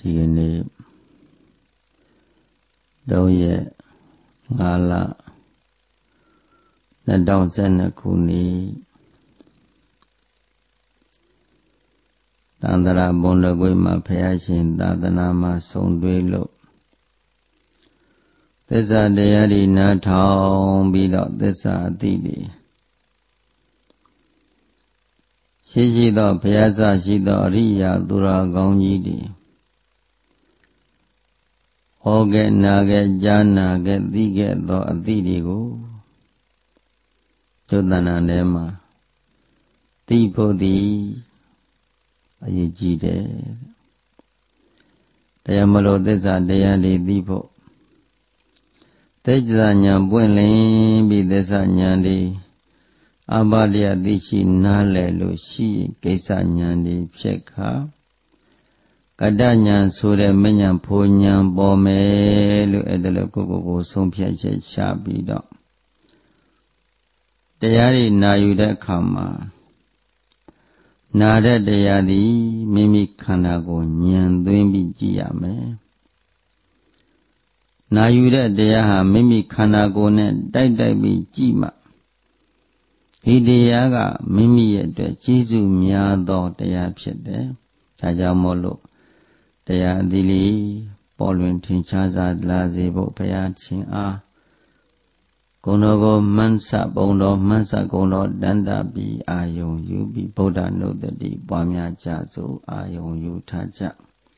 ဒီနေ့3 ရက် 5 လ 2012 ခုနှစ်တန္တရာဘုံတော်ကွေးမှာဘုရားရှင်သာသနာမှာဆုံတွေ့လို့သစ္စာတရားတွေနားထောင်ပြီးတော့သစ္စာအသိတွေရှိသောဘုရားစရှိသောအရိယာသူတော်ကောင်းကြီးတွေဟောခဲ့နာခဲ့ကြားနာခဲ့သိခဲ့သောအသိတွေကိုကျုပ်တဏ္ဍာထဲမှာသိဖို့သည်အရေးကြီးတယ်တရားမလို့သစ္စာတရားတွေသိဖို့သစ္စာဉာဏ်ပွင့်လင်းပြီးသစ္စာဉာဏ်တွေအဘလျသိရှိနားလည်လို့ရှိကိစ္စဉာဏ်တွေဖြစ်ခါကတ္တဉာဏ်ဆိုတဲ့မဉဏ်ဖို့ဉာဏ်ပေါ်မယ်လို့အဲ့ဒါလို့ကိုဆုံးဖြတ်ချက်ချပြီးတော့တရားတွေနာယူတဲ့အခါမှာနာတဲ့တရားသည်မိမိခန္ဓာကိုယ်ဉာဏ်သွင်းပြီးကြည့်ရမယ်နာယူတဲ့တရားဟာမိမိခန္ဓာကိုယ်နဲ့တိုက်ပြီးကြည့်မှဒီတရားကမိမိရဲ့အတွက်ကျေးဇူးများသောတရားဖြစ်တယ်ဒါကြောင့်မို့လို့တရားအသီးလေးပေါ်လွင်ထင်ရှားစွာလာစေဖို့ဘုရားရှင်အားဂုဏတော်ကိုမန်းဆဘုံတော်မန်းဆဂုဏတော်တန်တပြီးအာယုံယူပြီးဗုဒ္ဓနုတ္တိပွားများကြစို့အာယုံယူထားကြ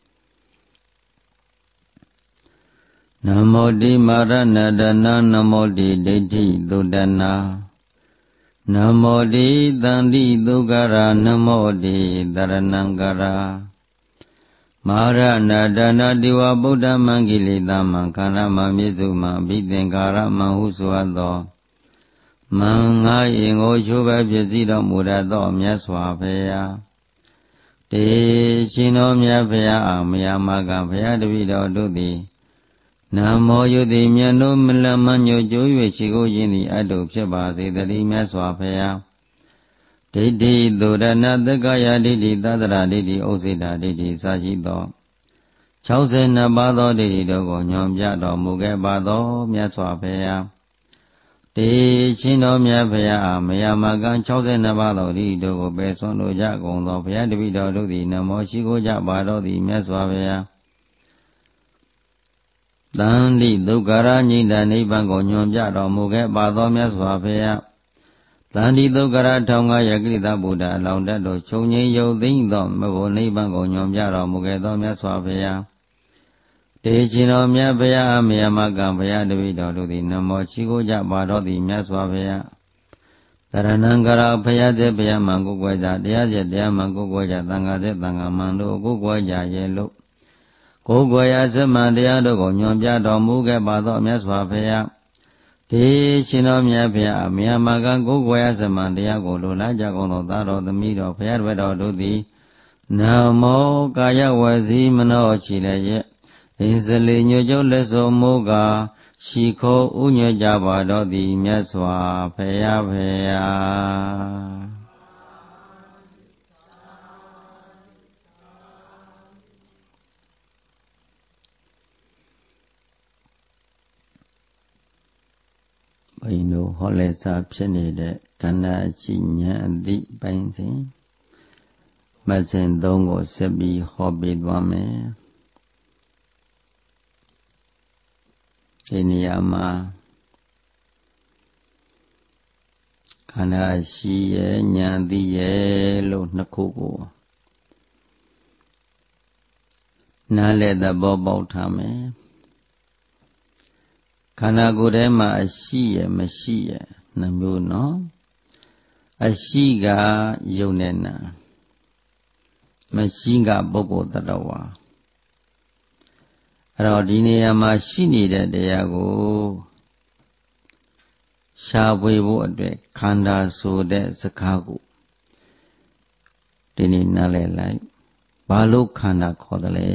နမောတိမာရဏတနာနမောတိဒိဋ္ဌိသုတနာနမောတိသန္တိသုခရာနမောတိတရဏံကရာမာရဏတနာတိဝဗုဒ္ဓမံကိလေသာမံခန္ဓာမံမြေစုမံအဘိသင်္ကာရမံဟုဆိုအပ်သောမံငါယင်ကိုချိုးပဲပြည့်စည်တော်မူရသောမြတ်စွာဘုရားတေရှင်တော်မြတ်ဘုရားအာမယမကဘုရားတပည့်တော်တို့သည်နမောယုတိမြတ်တို့မလမညို့ကျိုး၍ရှိခိုးခြင်းသည်အတုဖြစ်ပါစေတည်းမြတ်စွာဘုရားဒိဋ္ဌိသုရဏသက္ကာယဒိဋ္ဌိသတ္တရာဒိဋ္ဌိဥစ္စေတာဒိဋ္ဌိစရှိသော62ပါးသောဒိဋ္ဌိတို့ကိုညွန်ပြတော်မူခဲ့ပါသောမြတ်စွာဘုရားတေရှင်တော်မြတ်ဘုရားအာမယမကံ62ပါးသောဒိဋ္ဌိတို့ကိုပယ်စွန့်လိုကြကုန်သောဘုရားတပည့်တော်တို့သည်နမောရှိခိုးကြပါတော်သည်မြတ်စွာဘုရားသန္တိဒုက္ခရာညိတနိဗ္ဗာန်ကိုညွန်ပြတော်မူခဲ့ပါသောမြတ်စွာဘုရားသန္တိဒုက္ခရာ1500ကိရိတာဗုဒ္ဓအလောင်းတတ်တို့ခြုံငိမ့်ယုတ်သိမ့်သောမဘုံနိဗ္ဗာန်ကိုညွန်ပြတော်မူခဲ့သောမြတ်စွာဘုရားတေရှင်တော်မြတ်ဘုရားအမယမကံဘုရားတပည့်တော်တို့သည်နမောရှိခိုးကြပါတော်သည်မြတ်စွာဘုရားတရဏံကရာဘုရားစေဘုရားမံကိုယ်ွယ်ကြတရားစေတရားမံကိုယ်ွယ်ကြသံဃာစေသံဃာမံတို့ကိုယ်ွယ်ကြရဲ့လို့ကိုယ်ွယ်ရာစမံတရားတို့ကိုညွန်ပြတော်မူခဲ့ပါသောမြတ်စွာဘုရားဒေရှင်တော်မြတ်ဘုရားအမြတ်မကကိုယ်ွယ်ရာစမံတရားကိုလိုလားကြကုန်သောသားတော်သမီးတော်ဘုရားတော်တို့သည်နမောကာယဝစီမနောချီလည်းရဲ့အင်းစလီညွတ်ကျုပ်လက်စုံမူကားရှိခိုးဥညွတ်ကြပါတော်သည်မြတ်စွာဘုရားဘုရားဘိန်းတို့ဟောလက်စာဖြစ်နေတဲ့ကန္နာရှိဉာဏ်အသည့်ပိုင်းစဉ်မဆင်3ကိုဆက်ပြီးဟောပေးသွားမယ်ဒီနေရာမှာခန္ဓာရှိရဲ့ဉာဏ်သိရဲ့လို့နှစ်ခုကိုနားလည်သဘောပေါက်ထားမယ်ခန္ဓာကိုယ်ထဲမှာအရှိရဲ့မရှိရဲ့နှစ်မျိုးနော်အရှိကယုတ်နဲ့နာမရှိကပုဂ္ဂိုလ်တ attva အဲ့တော့ဒီနေရာမှာရှိနေတဲ့တရားကိုရှားဖွေဖို့အတွက်ခန္ဓာဆိုတဲ့စကားကိုဒီနေ့နားလည်လိုက်ဘာလို့ခန္ဓာခေါ်တယ်လဲ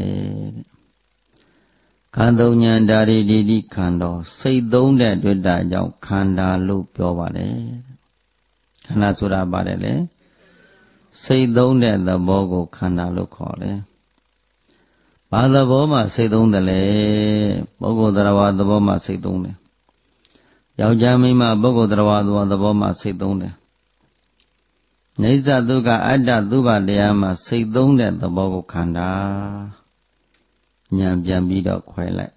ခန္ဓုဉ္ဉ္ဓာရီဒိဋ္ဌိခန္ဓာစိတ်သုံးတဲ့တွေ့တာကြောင့်ခန္ဓာလို့ပြောပါတယ်ခန္ဓာဆိုတာပါတယ်လေစိတ်သုံးတဲ့သဘောကိုခန္ဓာလို့ခေါ်တယ်ဘာသဘောမှစိတ်သုံးတယ်လေပုဂ္ဂိုလ်တရားဝါသဘောမှစိတ်သုံးတယ်ယောက်ျားမိန်းမပုဂ္ဂိုလ်တရားဝါသဘောမှစိတ်သုံးတယ်နိစ္စဒုက္ခအတ္တသုဘတရားမှစိတ်သုံးတဲ့သဘောကိုခန္ဓာဉာဏ်ပြန်ပြီးတော့ခွဲလိုက်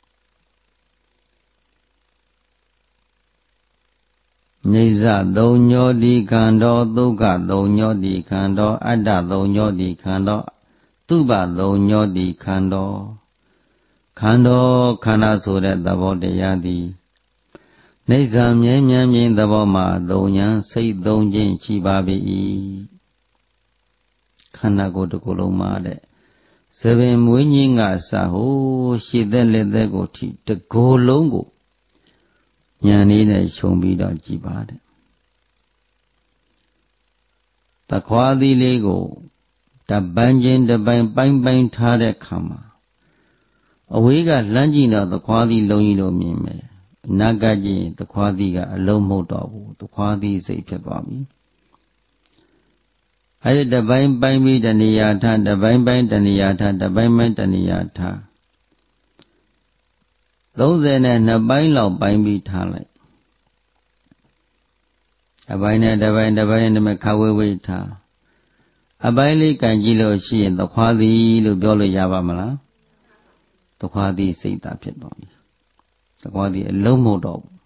နိစ္စသုံးညောတိခန္ဓာဒုက္ခသုံးညောတိခန္ဓာအတ္တသုံးညောတိခန္ဓာသုဘသုံးညောတိခန္ဓာခန္ဓာဆိုတဲ့သဘောတရားသည်နိစ္စမြဲမြံမြင်သဘောမှာသုံးညာစိတ်သုံးခြင်းရှိပါ၏ခန္ဓာကိုယ်တစ်ခုလုံးမှာတဲ့သဘင်မွေးခြင်းကစဟုရှည်သက်လက်သက်ကိုထိတကိုယ်လုံးကိုဉာဏ်လေးနဲ့ခြုံပြီးတော့ကြည်ပါတဲ့တခွားသီးလေးကိုတပန်းချင်းတပိုင်းပိုင်းထားတဲ့ခါမှာအဝေးကလှမ်းကြည့်တော့တခွားသီးလုံးကြီးလို့မြင်မယ်အနာကကြည့်တခွားသီးကအလုံးမဟုတ်တော့ဘူးတခွားသီးစိတ်ဖြစ်သွားပြီအဲ့ဒီတပိုင်းပိုင်းပြီးတဏှာထတပိုင်းပိုင်းတဏှာထတပိုင်းပိုင်းတဏှာထ32ပိုင်းလောက်ပိုင်းပြီးထားလိုက်အပိုင်းနဲ့တပိုင်းနဲ့ခါဝေးဝေးထားအပိုင်းလေးကန်ကြည့်လို့ရှိရင်သခွားသည်လို့ပြောလို့ရပါမလားသခွားသည်စိတ်သာဖြစ်သွားပြီသခွားသည်အလုံးမဟုတ်တော့ဘူး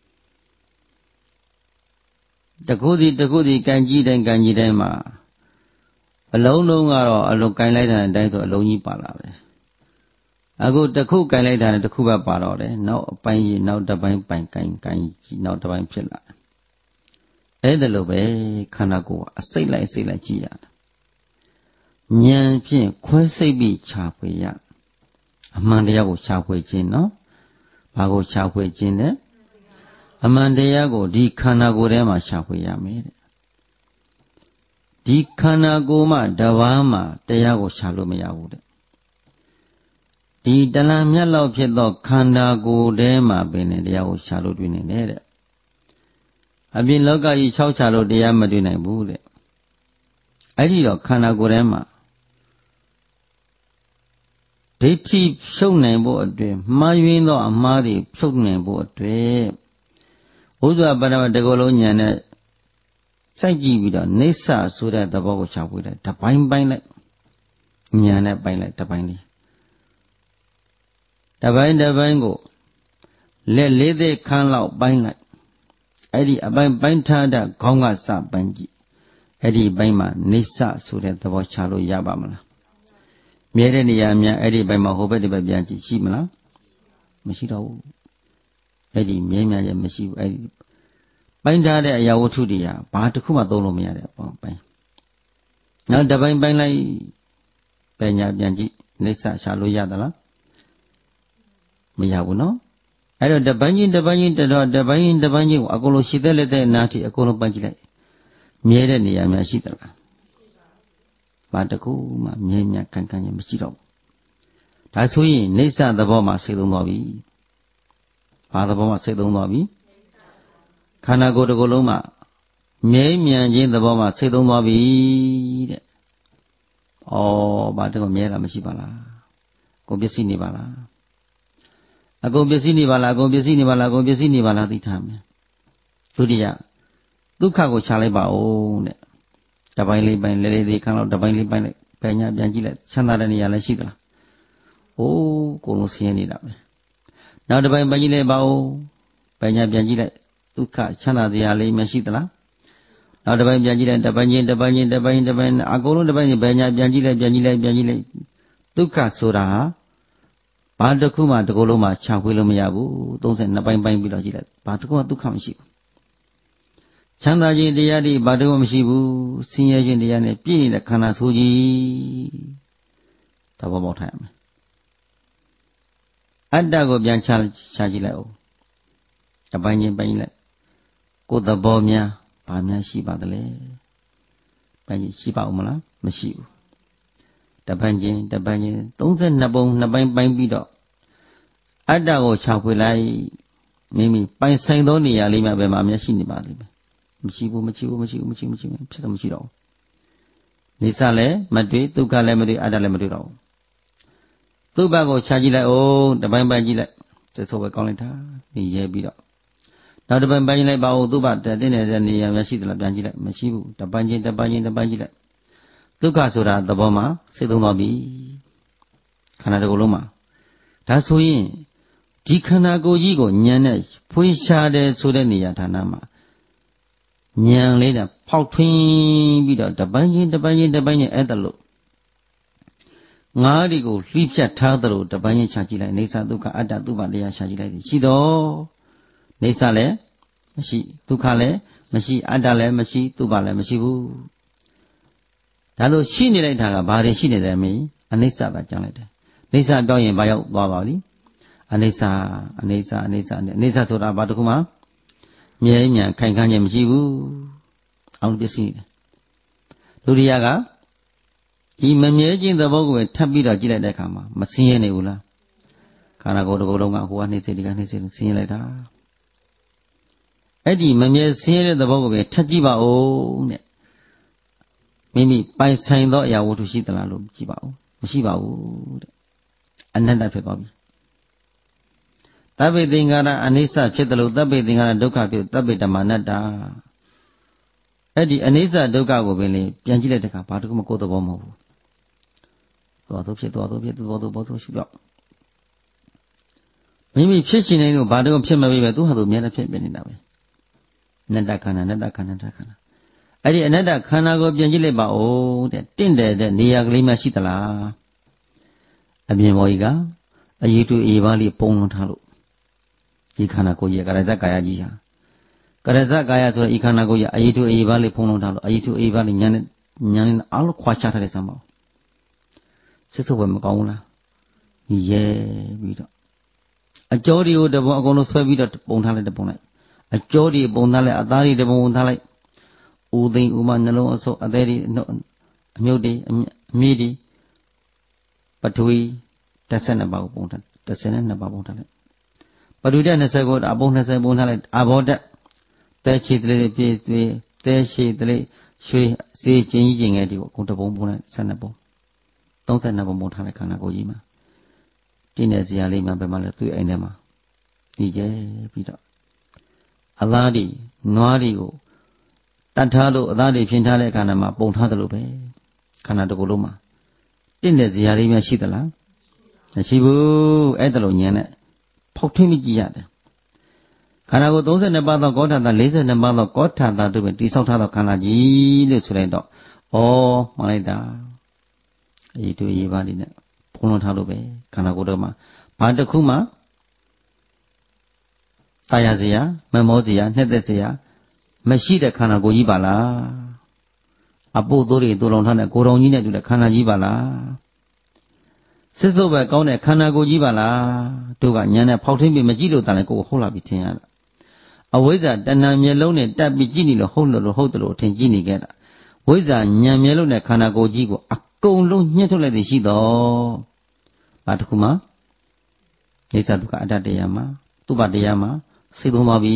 တခုစီကန်ကြည့်တိုင်းမှာအလုံးလုံးကတော့အလုံးကန်လိုက်တဲ့အတိုင်းဆိုအလုံးကြီးပါလာပဲအခုတခုကန်လိုက်တာနဲ့တခုပဲပါတော့တယ်နောက်အပိုင်းကြီးနောက်တစ်ပိုင်းပိုင်ကန်နောက်တစ်ပိုင်းဖြစ်လာတယ်အဲ့ဒါလိုပဲခန္ဓာကိုယ်ကအစိတ်လိုက်ကြည့်ရတယ်ဉာဏ်ဖြင့်ခွဲစိတ်ပြီးခြာဖွေရအမှန်တရားကိုခြာဖွေခြင်းနော်ဘာကိုခြာဖွေခြင်းလဲအမှန်တရားကိုဒီခန္ဓာကိုယ်ထဲမှာခြာဖွေရမယ်တဲ့ဒီခန္ဓာကိုယ်မှတဘာမှတရားကိုခြာလို့မရဘူးတဲ့ဒီတလံမြတ်လောက်ဖြစ်သောခန္ဓာကိုယ်ထဲမှာပင်တရားကိုခြာလို့တွေ့နေတယ်တဲ့အပြင်လောကကြီး၆ခြာလို့တရားမတွေ့နိုင်ဘူးတဲ့အဲ့ဒီတော့ခန္ဓာကိုယ်ထဲမှာဒိဋ္ဌိဖြုတ်နိုင်ဖို့အတွက်မှားယွင်းသောအမှားတွေဖြုတ်နိုင်ဖို့အတွက်ဘုရားပရမတကောလုံးဉာဏ်နဲ့စိုက်ကြည့်ပြီးတော့နိစ္စဆိုတဲ့သဘောကိုခြာဖွေလိုက်တပိုင်းပိုင်းလိုက်ဉာဏ်နဲ့ပိုင်းလိုက်တပိုင်းလေးတပိုင်းကိုလက်လေးသေးခန်းလောက်ပိုင်းလိုက်အဲ့ဒီအပိုင်းထားတဲ့ခေါင်းကစပိုင်းကြည့်အဲ့ဒီပိုင်းမှာနိစ္စဆိုတဲ့သဘောခြာလို့ရပါမလားမြဲတဲ့နေရာများအဲ့ဒီပိုင်းမှာဟိုဘက်ဒီဘက်ပြန်ကြည့်ရှိမလားမရှိတော့ဘူးအဲ့ဒီမြဲမြံချက်မရှိဘူးအဲ့ဒီပိုင်းထားတဲ့အရာဝတ္ထုတွေကဘာတစ်ခုမှသုံးလို့မရတဲ့အပိုင်းနောက်တစ်ပိုင်းပိုင်းလိုက်ပညာပြန်ကြည့်နိစ္စခြာလို့ရသလားမရဘူးနော်အဲ့တော့တပိုင်းချင်းကိုအကုန်လုံးရှိတဲ့လက်တဲ့နားထိအကုန်လုံးပိုင်းကြည့်လိုက်မြဲတဲ့နေရာများရှိသလားဘာတကူမှမြဲမြံကန်ကန်ချင်းမရှိတော့ဘူးဒါဆိုရင်နိစ္စသဘောမှာစိတ်သုံးသွားပြီဘာသဘောမှာစိတ်သုံးသွားပြီခန္ဓာကိုယ်တစ်ခုလုံးမှာမြဲမြံခြင်းသဘောမှာစိတ်သုံးသွားပြီတဲ့ဩဘာတကူမြဲတာမရှိပါလားကိုပစ္စည်းနေပါလားအကုန်ပစ္စည်းနေပါလားအကုန်ပစ္စည်းနေပါလားအကုန်ပစ္စည်းနေပါလားသိထားမယ်ဒုတိယဒုက္ခကိုခြာလိုက်ပါဦးတဲ့တပိုင်းလေးပိုင်းလေးသေးခန်းလောက်တပိုင်းလေးပိုင်းလိုက်ပညာပြန်ကြည့်လိုက်ချမ်းသာတဲ့နေရာလည်းရှိသလားအိုးကိုယ်လုံးဆင်းရဲနေတာပဲနောက်တပိုင်းပိုင်းကြည့်လိုက်ပါဦးပညာပြန်ကြည့်လိုက်ဒုက္ခချမ်းသာတရားလေးမရှိသလားနောက်တပိုင်းပြန်ကြည့်လိုက်တပိုင်းချင်းအကုန်လုံးတပိုင်းချင်းပညာပြန်ကြည့်လိုက်ဒုက္ခဆိုတာဘာတစ်ခုမှတစ်ခုလုံးမှခြာဖွေလို့မရဘူး32ပိုင်းပိုင်းပြီးတော့ကြည့်လိုက်ဘာတစ်ခုမှဒုက္ခမရှိဘူးချမ်းသာခြင်းတရားတွေဘာတစ်ခုမှမရှိဘူးဆင်းရဲခြင်းတရားနဲ့ပြည့်နေတဲ့ခန္ဓာဆိုကြီးသဘောပေါက်ထားရမယ်အတ္တကိုပြန်ခြာကြည့်လိုက်အောင်တစ်ပိုင်းချင်းပိုင်းလိုက်ကိုယ်သဘောများဘာများရှိပါသလဲပိုင်းချင်းရှိပါဦးမလားမရှိဘူးတပိုင်းချင်း32ပုံ2ပိုင်းပိုင်းပြီးတော့အတ္တကိုခြာဖွေလိုက်မိမိပိုင်ဆိုင်သောနေရာလေးမှာပဲမှာမျက်ရှိနေပါလိမ့်မယ်မရှိဘူးဖြစ်တော့မရှိတော့ဘူးနိစ္စလည်းမတွေ့ဒုက္ခလည်းမတွေ့အတ္တလည်းမတွေ့တော့ဘူးသူ့ဘက်ကိုခြာကြည့်လိုက်အောင်တပိုင်းပိုင်းကြည့်လိုက်စက်ဆိုးပဲကောင်းလိုက်တာဒီရဲပြီးတော့နောက်တပိုင်းပိုင်းလိုက်ပါဦးသူ့ဘတင်းနေတဲ့နေရာမရှိသလားပြန်ကြည့်လိုက်မရှိဘူးတပိုင်းချင်းတပိုင်းချင်းတပိုင်းကြည့်လိုက်ဒုက္ခဆိုတာသဘောမှာစိတ်သုံးသွားပြီခန္ဓာတစ်ခုလုံးမှာဒါဆိုရင်ဒီခန္ဓာကိုယ်ကြီးကိုဉာဏ်နဲ့ဖွေးရှားတယ်ဆိုတဲ့နေရာဌာနမှာဉာဏ်လေးနဲ့ဖောက်ထွင်းပြီးတော့တပိုင်းချင်းတပိုင်းချင်းတပိုင်းချင်းအဲ့ဒါလို့ငါးဒီကိုလှိဖြတ်ထားသလိုတပိုင်းချင်းခြာကြည့်လိုက်နေသဒုက္ခအတ္တသူပတရားခြာကြည့်လိုက်ရှိတော့နေသလည်းမရှိဒုက္ခလည်းမရှိအတ္တလည်းမရှိသူပလည်းမရှိဘူးဒါလို့ရှိနေလိုက်တာကဘာတွေရှိနေတယ်မင်းအနိစ္စသာကြောင်းလိုက်တယ်နိစ္စပြောရင်ဘာရောက်သွားပါလိအနိစ္စဆိုတာဘာတခုမှမြဲမြံခိုင်ခန့်ခြင်းမရှိဘူးအောင်ပစ္စည်းနေတယ်ဒုတိယကဒီမမြဲခြင်းသဘောကိုထပ်ပြီးတော့ကြည့်လိုက်တဲ့အခါမှာမဆင်းရဲနေဘူးလားခန္ဓာကိုယ်တစ်ခုလုံးကဟိုကနှိမ့်စေဒီကနှိမ့်စေဆင်းရဲလိုက်တာအဲ့ဒီမမြဲဆင်းရဲတဲ့သဘောကိုပဲထပ်ကြည့်ပါဦးတဲ့မိမိပိုင်ဆိုင်သောအရာဝတ္ထုရှိသလားလို့ကြည့်ပါဦးမရှိပါဘူးတဲ့အနတ္တဖြစ်သွားပြီသဗ္ဗေသင်္ခါရအနိစ္စဖြစ်တယ်လို့သဗ္ဗေသင်္ခါရဒုက္ခဖြစ်သဗ္ဗေဓမ္မအနတ္တအဲ့ဒီအနိစ္စဒုက္ခကိုပဲလေပြန်ကြည့်လိုက်တဲ့အခါဘာတခုမှကိုယ်သဘောမဟုတ်ဘူးသွားတော့ဖြစ်သွားတော့ဖြစ်သွားတော့ဘောတော့ရှိတော့မိမိဖြစ်ရှင်နေလို့ဘာတခုဖြစ်မပြီးပဲသူဟာသူအများနဲ့ဖြစ်ပြနေတာပဲအနတ္တခန္ဓာအဲ့ဒီအနတ္တခန္ဓာကိုပြန်ကြည့်လိုက်ပါဦးတဲ့တင့်တယ်တဲ့နေရာကလေးမှရှိသလားအပြင်ပေါ်ကြီးကအရေးတူအေးပါးလေးပုံလွန်ထားလို့ဒီခန္ဓာကိုယ်ရဲ့ကာယဇကာယကြီးဟာကာယဇကာယဆိုတဲ့ဤခန္ဓာကိုယ်ရဲ့အရေးတူအေးပါးလေးပုံလွန်ထားလို့အရေးတူအေးပါးလေးညာနဲ့အားလုံးခွာချထားတဲ့စမ်းပါစစ်စုပ်ပဲမကောင်းဘူးလားရဲပြီးတော့အကျော်တွေကိုတပုံအကုန်လုံးဆွဲပြီးတော့ပုံထားလိုက်တပုံလိုက်အကျော်တွေပုံထားလိုက်အသားတွေတပုံပုံထားလိုက်ဦးသိန်းဦးမနှလုံးအစုပ်အသေးတွေအမြုပ်တွေအမြည်တွေပထဝီ12ပါးကိုပုံထား12ပါးပုံထားလိုက်ပထဝီဓာတ်20ကိုအပုံ20ပုံထားလိုက်အာဘောဓာတ်တဲချီတလေးပြည့်တဲရှိတလေးရွှေစေးချင်းကြီးချင်းငယ်ဒီကိုအကုန်တပုံပုံလိုက်12ပုံ32ပုံပုံထားလိုက်ခန္ဓာကိုယ်ကြီးမှာတင်းတဲ့ဇာလေးမှပဲမှလဲသူ့အိမ်ထဲမှာဒီကျဲပြီးတော့အသားတွေနွားတွေကိုတတ်ထားလို့အသားတွေဖြင်းထားတဲ့ခန္ဓာမှာပုံထားတယ်လို့ပဲခန္ဓာတစ်ခုလုံးမှာတင့်တဲ့ဇာလေးများရှိသလားမရှိဘူးအဲ့ဒါလို့ဉာဏ်နဲ့ဖောက်ထွင်းပြီးကြည့်ရတယ်ခန္ဓာကိုယ်32ပါးသောကောဋ္ဌာတာ42ပါးသောကောဋ္ဌာတာတို့ပဲတိဆောက်ထားသောခန္ဓာကြီးလို့ဆိုလိုက်တော့ဩမှန်လိုက်တာအရေးတူရေးပါလိမ့်နဲ့ဖုံးလွှမ်းထားလို့ပဲခန္ဓာကိုယ်တော့မှာဘာတစ်ခုမှတာယာစရာမမောစရာနှစ်သက်စရာမရှိတဲ့ခန္ဓာကိုယ်ကြီးပါလားအပုတ်သိုးတွေတူလောင်ထားတဲ့ကိုယ်တော်ကြီးနဲ့တူတဲ့ခန္ဓာကြီးပါလားစစ်စုပ်ပဲကောင်းတဲ့ခန္ဓာကိုယ်ကြီးပါလားတို့ကညာနဲ့ဖောက်ထွင်းပြီးမကြည့်လို့တန်လည်းကိုယ်ဟုတ်လာပြီထင်ရတာအဝိဇ္ဇာတဏ္ဏမျက်လုံးနဲ့တက်ပြီးကြည့်နေလို့ဟုတ်တယ်လို့ထင်ကြည့်နေခဲ့တာဝိဇ္ဇာဉာဏ်မျက်လုံးနဲ့ခန္ဓာကိုယ်ကြီးကိုအကုန်လုံးညှစ်ထုတ်လိုက်သည်ရှိတော့ဘာတစ်ခုမှနေသဒုက္ခအတ္တတရားမှာသူပတရားမှာစိတ်သုံးသွားပြီ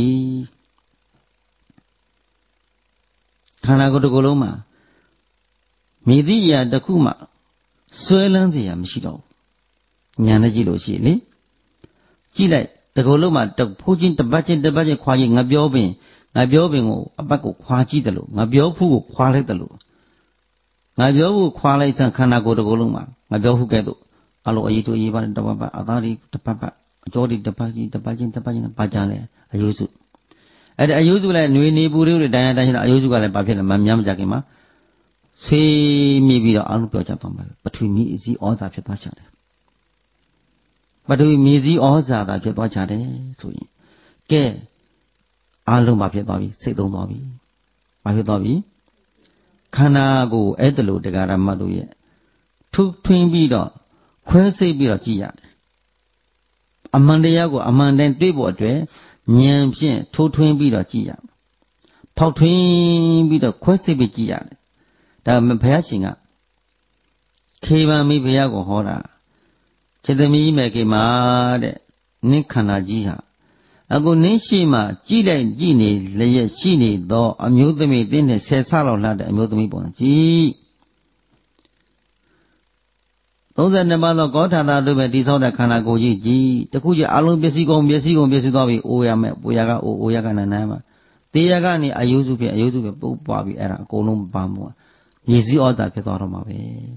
ခန္ဓာကိုယ်တစ်ခုလုံးမှာမြည်သည့်အရာတစ်ခုမှဆွဲလန်းစရာမရှိတော့ဘူးဉာဏ်နဲ့ကြည့်လို့ရှိလေကြည့်လိုက်တစ်ခုလုံးမှာဖိုးချင်းတပတ်ချင်းခွာကြည့်ငါပြောပင်ကိုအပတ်ကိုခွာကြည့်တယ်လို့ငါပြောဖူးကိုခွာလိုက်တယ်လို့ငါပြောဖို့ခွာလိုက်စံခန္ဓာကိုယ်တစ်ခုလုံးမှာငါပြောဖူးခဲ့တော့အလိုအရေးတူရေးပါတပတ်ပတ်အသားတွေတပတ်ပတ်အကျော်တွေတပတ်ချင်းပါကြလဲအယုစုအဲ့ဒါအယုစုလည်းຫນွေနေပူတွေတိုင်းတိုင်းအယုစုကလည်းဘာဖြစ်လဲမများမကြခင်မှာဆွေးမိပြီးတော့အလုံးပြောချသွားမှာပထဝီမြေစည်းဩဇာဖြစ်သွားချတယ်ပထဝီမြေစည်းဩဇာသာဖြစ်သွားချတယ်ဆိုရင်ကဲအလုံးဘာဖြစ်သွားပြီစိတ်သုံးသွားပြီဘာဖြစ်သွားပြီခန္ဓာကိုယ်အဲ့တလို့တရားဓမ္မတို့ရဲ့ထုထွင်းပြီးတော့ခွဲစိတ်ပြီးတော့ကြည့်ရတယ်အမှန်တရားကိုအမှန်တန်တွေ့ဖို့အတွက်ဉာဏ်ဖြင့်ထိုးထွင်းပြီးတော့ကြည့်ရမယ်ဖောက်ထွင်းပြီးတော့ခွဲစိတ်ပြီးကြည့်ရတယ်ဒါဘုရားရှင်ကခေဗံမိဘုရားကိုဟောတာစေတမီးမေကေမာတဲ့နင်းခန္ဓာကြီးဟာအခုနင်းရှိမှကြည့်လိုက်ကြည့်နေလျက်ရှိနေသောအမျိုးသမီးတင်းနဲ့10ဆလောက်လှတဲ့အမျိုးသမီးပုံကြည့် 32ပါးသောကောထာတာတို့ပဲတိဆောက်တဲ့ခန္ဓာကိုယ်ကြီးတခုကြီးအလုံးပစ္စည်းကုန်သွားပြီအိုရမယ်ပူရကအိုရကနာနာမှာတေရကနေအယုစုဖြစ်ပုတ်ပွားပြီးအဲ့ဒါအကုန်လုံးပါမှုမြေစည်းဩတာဖြစ်သွားတော့မှာပဲ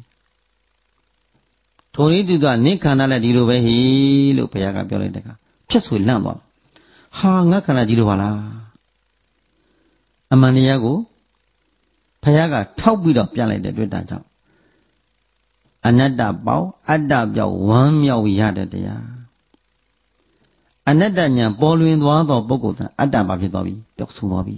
ထိုနည်းတူကနိခန္ဓာလည်းဒီလိုပဲဟိလို့ဘုရားကပြောလိုက်တဲ့အခါဖြစ်ဆွေလန့်သွားဟာငါခန္ဓာကြီးလိုပါလားအမှန်တရားကိုဘုရားကထောက်ပြီးတော့ပြလိုက်တဲ့တွေ့တာကြောင့်အနတ္တပေါက်အတ္တပြောက်ဝမ်းမြောက်ရတဲ့တရားအနတ္တဉာဏ်ပေါ်လွင်သွားသောပုဂ္ဂိုလ်ကအတ္တပါဖြစ်သွားပြီပျောက်ဆုံးသွားပြီ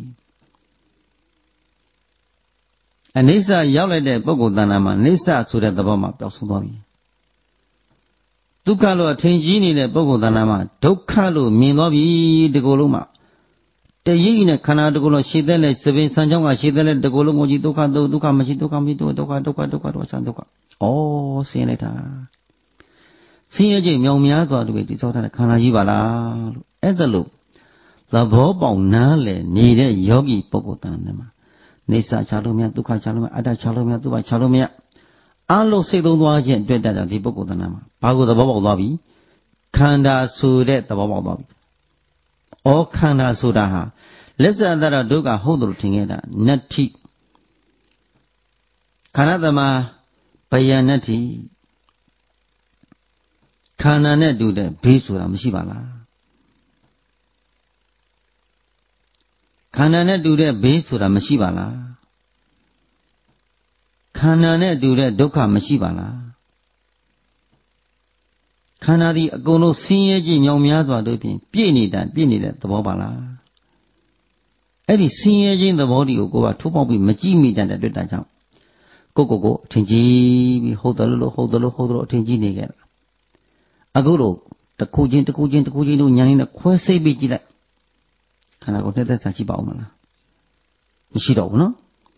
အနိစ္စရောက်လိုက်တဲ့ပုဂ္ဂိုလ်တဏ္ဍာမှာနိစ္စဆိုတဲ့သဘောမှာပျောက်ဆုံးသွားပြီဒုက္ခလို့အထင်ကြီးနေတဲ့ပုဂ္ဂိုလ်တဏ္ဍာမှာဒုက္ခလို့မြင်သွားပြီဒီကိုယ်လုံးမှာတရည်နဲ့ခန္ဓာတကူလုံးရှည်တဲ့လက်သပင်ဆံချောင်းကရှည်တဲ့လက်တကူလုံးကိုကြည့်ဒုက္ခဒုက္ခမရှိဒုက္ခမရှိဒုက္ခဒုက္ခဒုက္ခဆံဒုက္ခဩဆင်းလိုက်တာဆင်းရဲခြင်းမြောင်များစွာတို့တိဆောက်ထားတဲ့ခန္ဓာကြီးပါလားလို့အဲ့ဒါလို့သဘောပေါက်နားလည်နေတဲ့ယောဂီပုဂ္ဂိုလ်တဏ္ဍာမှာနေစာချလို့မရဒုက္ခချလို့မရအတ္တချလို့မရသူပါချလို့မရအလုံးစိတ်သုံးသွားခြင်းအတွက်တတ်တာဒီပုဂ္ဂိုလ်တဏ္ဍာမှာဘာကိုသဘောပေါက်သွားပြီခန္ဓာဆိုတဲ့သဘောပေါက်သွားပြီဩခန္ဓာဆိုတာဟာလက်စအတ္တဒုက္ခဟုတ်တယ်လို့ထင်ခဲ့တာနတ္ထိခန္ဓာသမာဘယနတ္ထိခန္ဓာနဲ့တူတဲ့ဘေးဆိုတာမရှိပါလားခန္ဓာနဲ့တူတဲ့ဘေးဆိုတာမရှိပါလားခန္ဓာနဲ့တူတဲ့ဒုက္ခမရှိပါလားခန္ဓာသည်အကုန်လုံးဆင်းရဲခြင်းမြောင်များစွာတို့ဖြင့်ပြည့်နေတဲ့သဘောပါလားအဲ့ဒီဆင်းရဲခြင်းသဘောဒီကိုကထိုးပေါက်ပြီးမကြည့်မိတဲ့တွေ့တာကြောင့်ကိုအထင်ကြီးပြီးဟုတ်တယ်လို့အထင်ကြီးနေခဲ့တာအခုလို့တခုချင်းတို့ညာနေနဲ့ခွဲစိတ်ပြီးကြည့်လိုက်ခန္ဓာကိုတက်ဆာကြည့်ပါဦးမလားမရှိတော့ဘူးနော်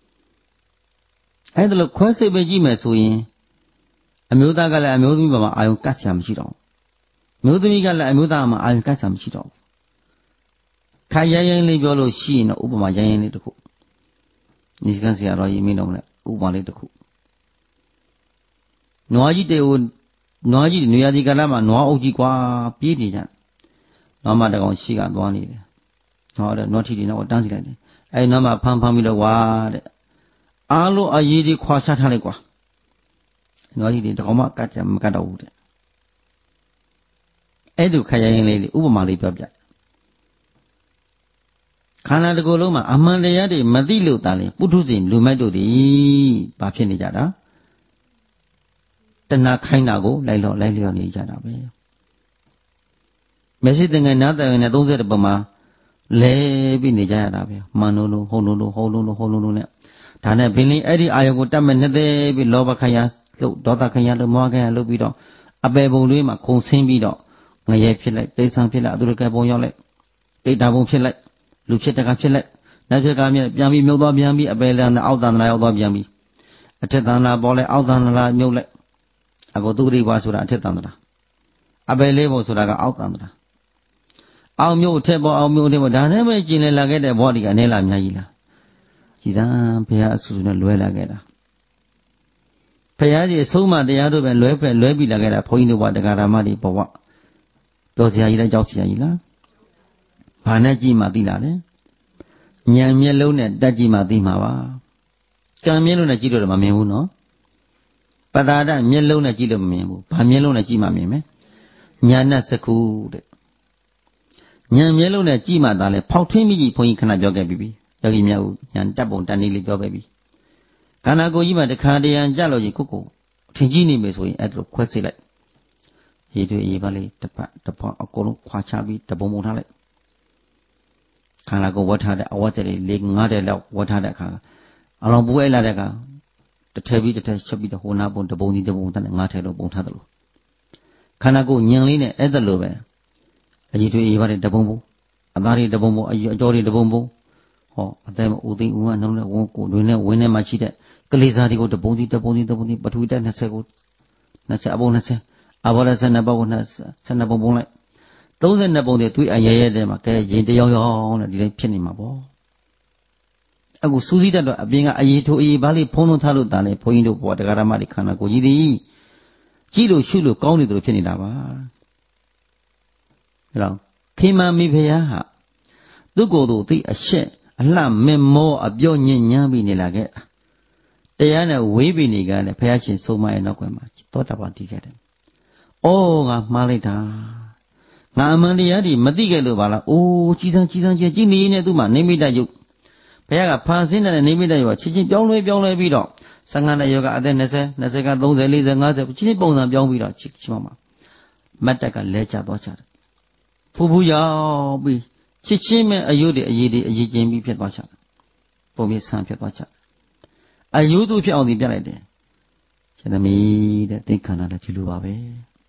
အဲ့ဒါလို့ခွဲစိတ်ပြီးကြည့်မယ်ဆိုရင်အမျိုးသားကလည်းအမျိုးသမီးပေါ်မှာအာယုံကတ်ဆရာမရှိတော့ဘူးမျိုးသမီးကလည်းအမျိုးသားမှာအာယုံကတ်ဆရာမရှိတော့ဘူးခါရိုင်းလေးပြောလို့ရှိရင်တော့ဥပမာရိုင်းလေးတစ်ခုညီစကန်ဆရာတော်ကြီးမင်းတော်လည်းဥပမာလေးတစ်ခုနွားကြီးနေရာဒီကလာမှာနွားအုပ်ကြီးကွာပြေးနေကြနွားမတကောင်ရှိကသွားနေတယ်ဟောတဲ့နွားထီတွေတော့တန်းစီလိုက်တယ်အဲ့နွားမဖမ်းပြီးတော့ဝါတဲ့အားလုံးအရေးကြီးခွာချထားလိုက်ကွာနွားကြီးတွေတကောင်မှကတ်ကြမကတ်တော့ဘူးတဲ့အဲ့ဒီခရိုင်လေးဥပမာလေးပြောပြခန္ဓာတစ်ခုလုံးမှာအမှန်တရားတွေမသိလို့တာလေပုထုဇဉ်လူမိုက်တို့သည်ဘာဖြစ်နေကြတာတဏှာခိုင်းတာကိုလိုက်လျော့နေကြတာပဲမရှိတဲ့ငယ်နားတဲ့ငယ်30ပုံမှာလဲပြီးနေကြရတာပဲမှန်လို့ဟုတ်လို့နဲ့ဒါနဲ့ဘင်းလင်းအဲ့ဒီအာယုံကိုတတ်မဲ့နေတဲ့ပြီးလောဘခရာလို့ဒေါသခရာလို့မောဟခရာလို့ပြီးတော့အပေပုံလေးမှာခုံဆင်းပြီးတော့ငရဲဖြစ်လိုက်တိတ်ဆန်းဖြစ်လိုက်အတုရကပုံရောက်လိုက်တိတ်တာပုံဖြစ်လိုက်လူဖြစ်တကဖြစ်လိုက်နတ်ဖြစ်ကမြဲပြန်ပြီးမြုပ်သွားပြန်ပြီးအပေလန်အောက်တန်တရာရောက်သွားပြန်ပြီးအထက်တန်လာပေါ်လိုက်အောက်တန်လာမြုပ်လိုက်အကိုသူဂရိဘွားဆိုတာအထက်တန်တရာအပေလေးပုံဆိုတာကအောက်တန်တရာအောင်မြုပ်ထက်ပေါ်အောင်မြုပ်ထက်ပေါ်ဒါနဲ့ပဲကျင်လည်လာခဲ့တဲ့ဘောဒီကနေလာအများကြီးလားကြည်သာဘုရားအဆူဆူနဲ့လွဲလာခဲ့တာဘုရားကြီးအဆုံးမတရားတို့ပဲလွဲပြီးလာခဲ့တာဘုန်းကြီးတို့ဘတရားဓမ္မတွေဘဝပြောစရာကြီးလားကြောက်စရာကြီးလားဘာနဲ့ကြည့်မှသိလာတယ်ဉာဏ်မျက်လုံးနဲ့တက်ကြည့်မှသိမှာပါကံမျက်လုံးနဲ့ကြည့်လို့တော့မမြင်ဘူးနော်ပတာဒမျက်လုံးနဲ့ကြည့်လို့မမြင်ဘူးဘာမျက်လုံးနဲ့ကြည့်မှမြင်မယ်ဉာဏ်နဲ့စကုတဲ့ဉာဏ်မျက်လုံးနဲ့ကြည့်မှသာလဲဖောက်ထွင်းပြီးကြီးဘုန်းကြီးခဏပြောခဲ့ပြီယောဂီများဉာဏ်တက်ပုံတန်လေးလေးပြောပဲပြီခန္ဓာကိုယ်ကြီးမှာတခါတရံကြလို့ကြီးကိုထင်ကြီးနေပြီဆိုရင်အဲ့ဒါခွဲစိတ်လိုက်ရေတွေရေပါလေးတစ်ပတ်အကုန်လုံးခွာချပြီးတပုံထားလိုက်ခန္ဓာကိုယ်ဝတ်ထားတဲ့အဝတ်တွေ၄၅တဲ့လောက်ဝတ်ထားတဲ့အခါအလောင်းပူအိုက်လာတဲ့အခါတစ်ထည်ပြီးတစ်ထည်ချက်ပြီးဟိုနာပုံတပုံတန်းငါးထည်လုံးပုံထားတယ်လို့ခန္ဓာကိုယ်ညင်လေးနဲ့အဲ့ဒါလိုပဲအရေတွေရေပါလေးတပုံအသားတွေတပုံအကြောတွေတပုံဟောအသက်ဦးသိန်းဦးကနှလုံးနဲ့ဝန်းကိုတွင်နဲ့ဝင်းထဲမှာရှိတဲ့ကလေးစားတွေကိုတပုံပထဝီတက်20ကို20အပုံ20အဘောလည်း12ပုံကို12ပုံလိုက်32ပုံတွေတွေ့အရရဲတဲ့မှာကဲရင်တယောင်နဲ့ဒီတိုင်းဖြစ်နေမှာပေါ့အခုစူးစီးတတ်တော့အပြင်ကအရေးထိုးအေးဘာလေးဖုံးလုံးထားလို့တာလေဘုန်းကြီးတို့ဘဝတရားဓမ္မတွေခန္ဓာကိုယ်ကြီးသည်ကြီးလို့ရှုလို့ကောင်းနေတယ်လို့ဖြစ်နေတာပါအဲ့တော့ခေမမိဖုရားဟာသူကိုယ်သူသိအရှက်အလှမင်မောအပြော့ညင်ညမ်းပြီးနေလာခဲ့တရားနဲ့ဝေးပြီးနေကြတယ်ဘုရားရှင်ဆုံးမရဲ့နောက်ွယ်မှာသောတာပန်တည်ခဲ့တယ်။အော်ငါမှားလိုက်တာငါအမှန်တရားဒီမသိခဲ့လို့ပါလား။အိုးကြီးစမ်းကြီးနေနေသူ့မှာနေမိတယုတ်ဘုရားကဖန်ဆင်းတဲ့နေမိတယုတ်ကချင်းပြောင်းလဲပြီးတော့15နှစ်ယောက်ကအသက်20က30 40 50ချင်းပုံစံပြောင်းပြီးတော့ချင်းမှာမတ်တက်ကလဲကျသွားကြတယ်။ဖူဖူရောက်ပြီးချစ်ချင်းမဲ့အယုတ်တွေအရေးကျင်းပြီးဖြစ်သွားကြတယ်။ပုံပြဆန်းဖြစ်သွားကြတယ်။အယုတ်သူဖြစ်အောင်ဒီပြလိုက်တယ်။ရှင်သမီးတဲ့သိခန္ဓာလည်းဒီလိုပါပဲ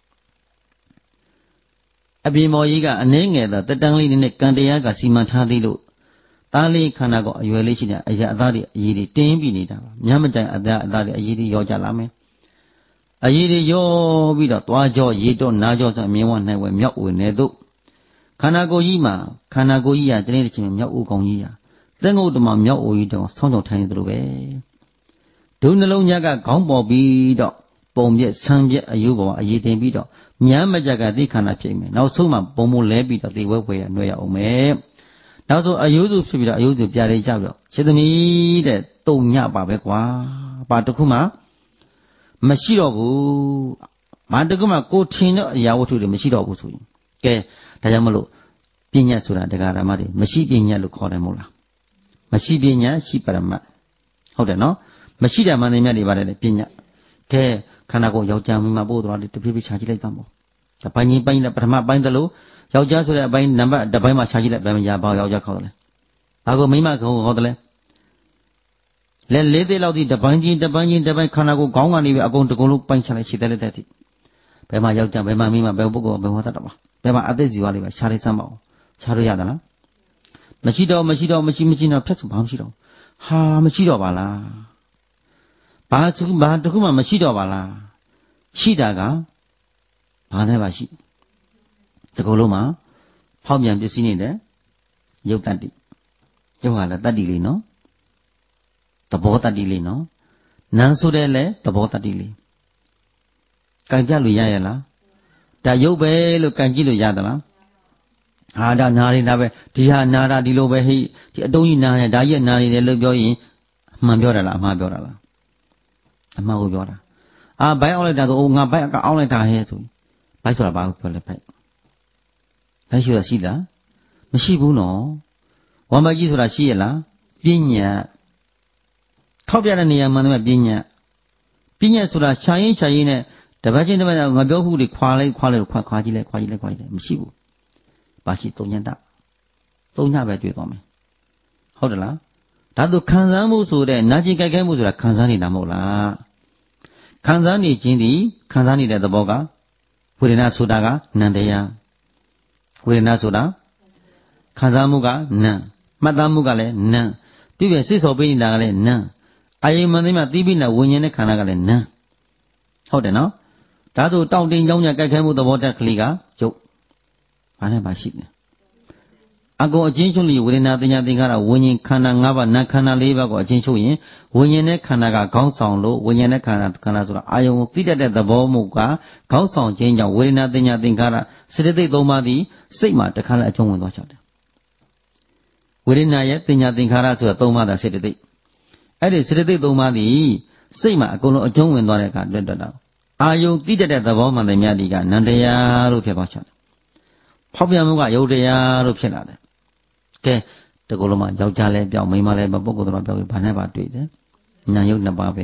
။အပြင်မော်ကြီးကအနှင်းငယ်သာတတန်းလေးနဲ့ကံတရားကစီမံထားသေးလို့သားလေးခန္ဓာကိုအရွယ်လေးရှိတဲ့အရာအသားတွေအရေးတွေတင်းပြီးနေတာပါ။မြတ်မတိုင်အသားတွေအရေးတွေရောကြလာမယ်။အရေးတွေရောပြီးတော့သွားကြောရေတော့နားကြောဆိုမြင်ဝနိုင်ဝဲမြောက်ဝဲနေတို့ခန္ဓာကိုယ်ကြီးမှာခန္ဓာကိုယ်ကြီးဟာတနေ့တစ်ချိန်မြောက်ဦးကောင်းကြီးဟာသင်္ကုတ်တမမြောက်ဦးကြီးတောင်ဆောင်းကြောင်ထိုင်နေသလိုပဲဒုနှလုံးညကခေါင်းပေါ်ပြီးတော့ပုံပြက်ဆန်းပြက်အယုဘောအရေးတင်ပြီးတော့မြမ်းမကြကသိခန္ဓာဖြစ်မယ်နောက်ဆုံးမှပုံမလဲပြီးတော့သိဝဲဝဲရနှွဲရအောင်မယ်နောက်ဆုံးအယုစုဖြစ်ပြီးတော့အယုစုပြရဲကြပြီးတော့ရှင်းသမီးတဲ့တုံညပါပဲကွာဘာတစ်ခုမှမရှိတော့ဘူးဘာတစ်ခုမှကိုထင်တော့အရာဝတ္ထုတွေမရှိတော့ဘူးဆိုရင်ကဲဒါကြောင့်မလို့ပညာဆိုတာတရားဓမ္မတွေမရှိပညာလို့ခေါ်တယ်မဟုတ်လားမရှိပညာရှိပရမတ်ဟုတ်တယ်နော်မရှိတဲ့မှန်တယ်မြတ်တွေပါတယ်လေပညာကဲခန္ဓာကိုယ်ယောက်ျားမိန်းမပို့တော်တယ်တဖြည်းဖြည်းခြားကြည့်လိုက်တော့ပေါ့ဒါပိုင်းချင်းပိုင်းနဲ့ပထမပိုင်းသလိုယောက်ျားဆိုတဲ့အပိုင်းနံပါတ်တစ်ပိုင်းမှာခြားကြည့်လိုက်ဘယ်မှာရပါယောက်ျားခေါ်တယ်လေဘာကိုမိန်းမခေါ်တယ်လဲလက်4သိလောက်ဒီတစ်ပိုင်းချင်းခန္ဓာကိုယ်ခေါင်းကနေပြီးအကုန်တကုံလုံးပိုင်းချလိုက်ရှိတယ်လက်တဲ့တိဘယ်မှာယောက်ျားဘယ်မှာမိန်းမဘယ်ပုဂ္ဂိုလ်ဘယ်ဟောတတ်တာပါဘယ်မှာအသက်ဇီဝလေးပါခြားလိုက်စမ်းပါဦးခြားလို့ရသလားမရှိတော့ဖြတ်စုဘာမှမရှိတော့ဟာမရှိတော့ပါလားဘာတခုမှမရှိတော့ပါလားရှိတာကဘာနဲ့ပါရှိတကူလုံးမှာဖောက်ပြန်ပစ္စည်းနေတဲ့ယုတ်တတ္တိယုတ်ဟာလည်းတတ္တိလေးနော်သဘောတတ္တိလေးနော်နန်းဆိုတဲ့လေသဘောတတ္တိလေးကံပြလို့ရရဲ့လားဒါယုတ်ပဲလို့ကံကြည့်လို့ရသလားဟာဒါနာနေတာပဲဒီဟာနာတာဒီလိုပဲဟိဒီအတုံးကြီးနာနေဒါကြီးနာနေတယ်လို့ပြောရင်အမှန်ပြောတာလားအမှားပြောတာလားအမှားကိုပြောတာဘိုင်းအောင်လိုက်တာဆိုငါဘိုင်းအကအောင်လိုက်တာဟဲ့ဆိုဘိုင်းဆိုတာဘာကိုပြောလဲဘိုင်းရှိတာရှိလားမရှိဘူးနော်ဝမ်းမကြီးဆိုတာရှိရလားပညာထောက်ပြတဲ့နေရာမှန်တယ်ပညာဆိုတာခြာရင်နဲ့တပတ်ချင်းငါပြောခုတွေခွာကြည့်လိုက်မရှိဘူးဘာရှိသုံးညတပဲတွေ့သွားမယ်ဟုတ်တယ်လားဒါဆိုခံစားမှုဆိုတဲ့နာကျင်ကြိုက်ခဲမှုဆိုတာခံစားနေတာမဟုတ်လားခံစားနေခြင်းဒီခံစားနေတဲ့သဘောကဝေဒနာဆိုတာကနံတရားဝေဒနာဆိုတာခံစားမှုကနံမှတ်သားမှုကလည်းနံပြည့်ပြည့်စိတ်ဆော်ပေးနေတာကလည်းနံအာယုံမှန်သိမှသိပြီးနေဝิญဉ်နဲ့ခန္ဓာကလည်းနံဟုတ်တယ်နော်ဒါဆိုတောင့်တင်းကြောင်းကြကြိုက်ခဲမှုသဘောတက်ကလေးကကျုပ်ဘာနဲ့ပါရှိလဲအကုန်အချင်းချုပ်လို့ဝေဒနာတင်ညာသင်္ခါရဝิญဉ်ခန္ဓာ၅ပါးနာခန္ဓာ၄ပါးကိုအချင်းချုပ်ရင်ဝิญဉ်နဲ့ခန္ဓာကခေါင်းဆောင်လို့ဝิญဉ်နဲ့ခန္ဓာဆိုတာအာယုံကိုသိတတ်တဲ့သဘောမှုကခေါင်းဆောင်ခြင်းကြောင့်ဝေဒနာတင်ညာသင်္ခါရစေတသိက်၃ပါးသည်စိတ်မှာတခါလဲအကျုံးဝင်သွားကြတယ်ဝေဒနာရဲ့တင်ညာသင်္ခါရဆိုတာ၃ပါးသာစေတသိက်အဲ့ဒီစေတသိက်၃ပါးသည်စိတ်မှာအကုန်လုံးအကျုံးဝင်သွားတဲ့အခါတွေ့တော့အာယုံသိတတ်တဲ့သဘောမှန်တယ်မြတ်ဒီကနန္တရားလို့ဖြစ်သွားချတယ်ဖောက်ပြန်မှုကယုတ်တရားလို့ဖြစ်လာတယ်ကဲတကူလုံးမှာယောက်ျားလဲပြောင်းမိန်းမလဲပုဂ္ဂိုလ်တော်ပြောင်းဘာနဲ့ပါတွေ့တယ်ညာယုတ်နှစ်ပါးပဲ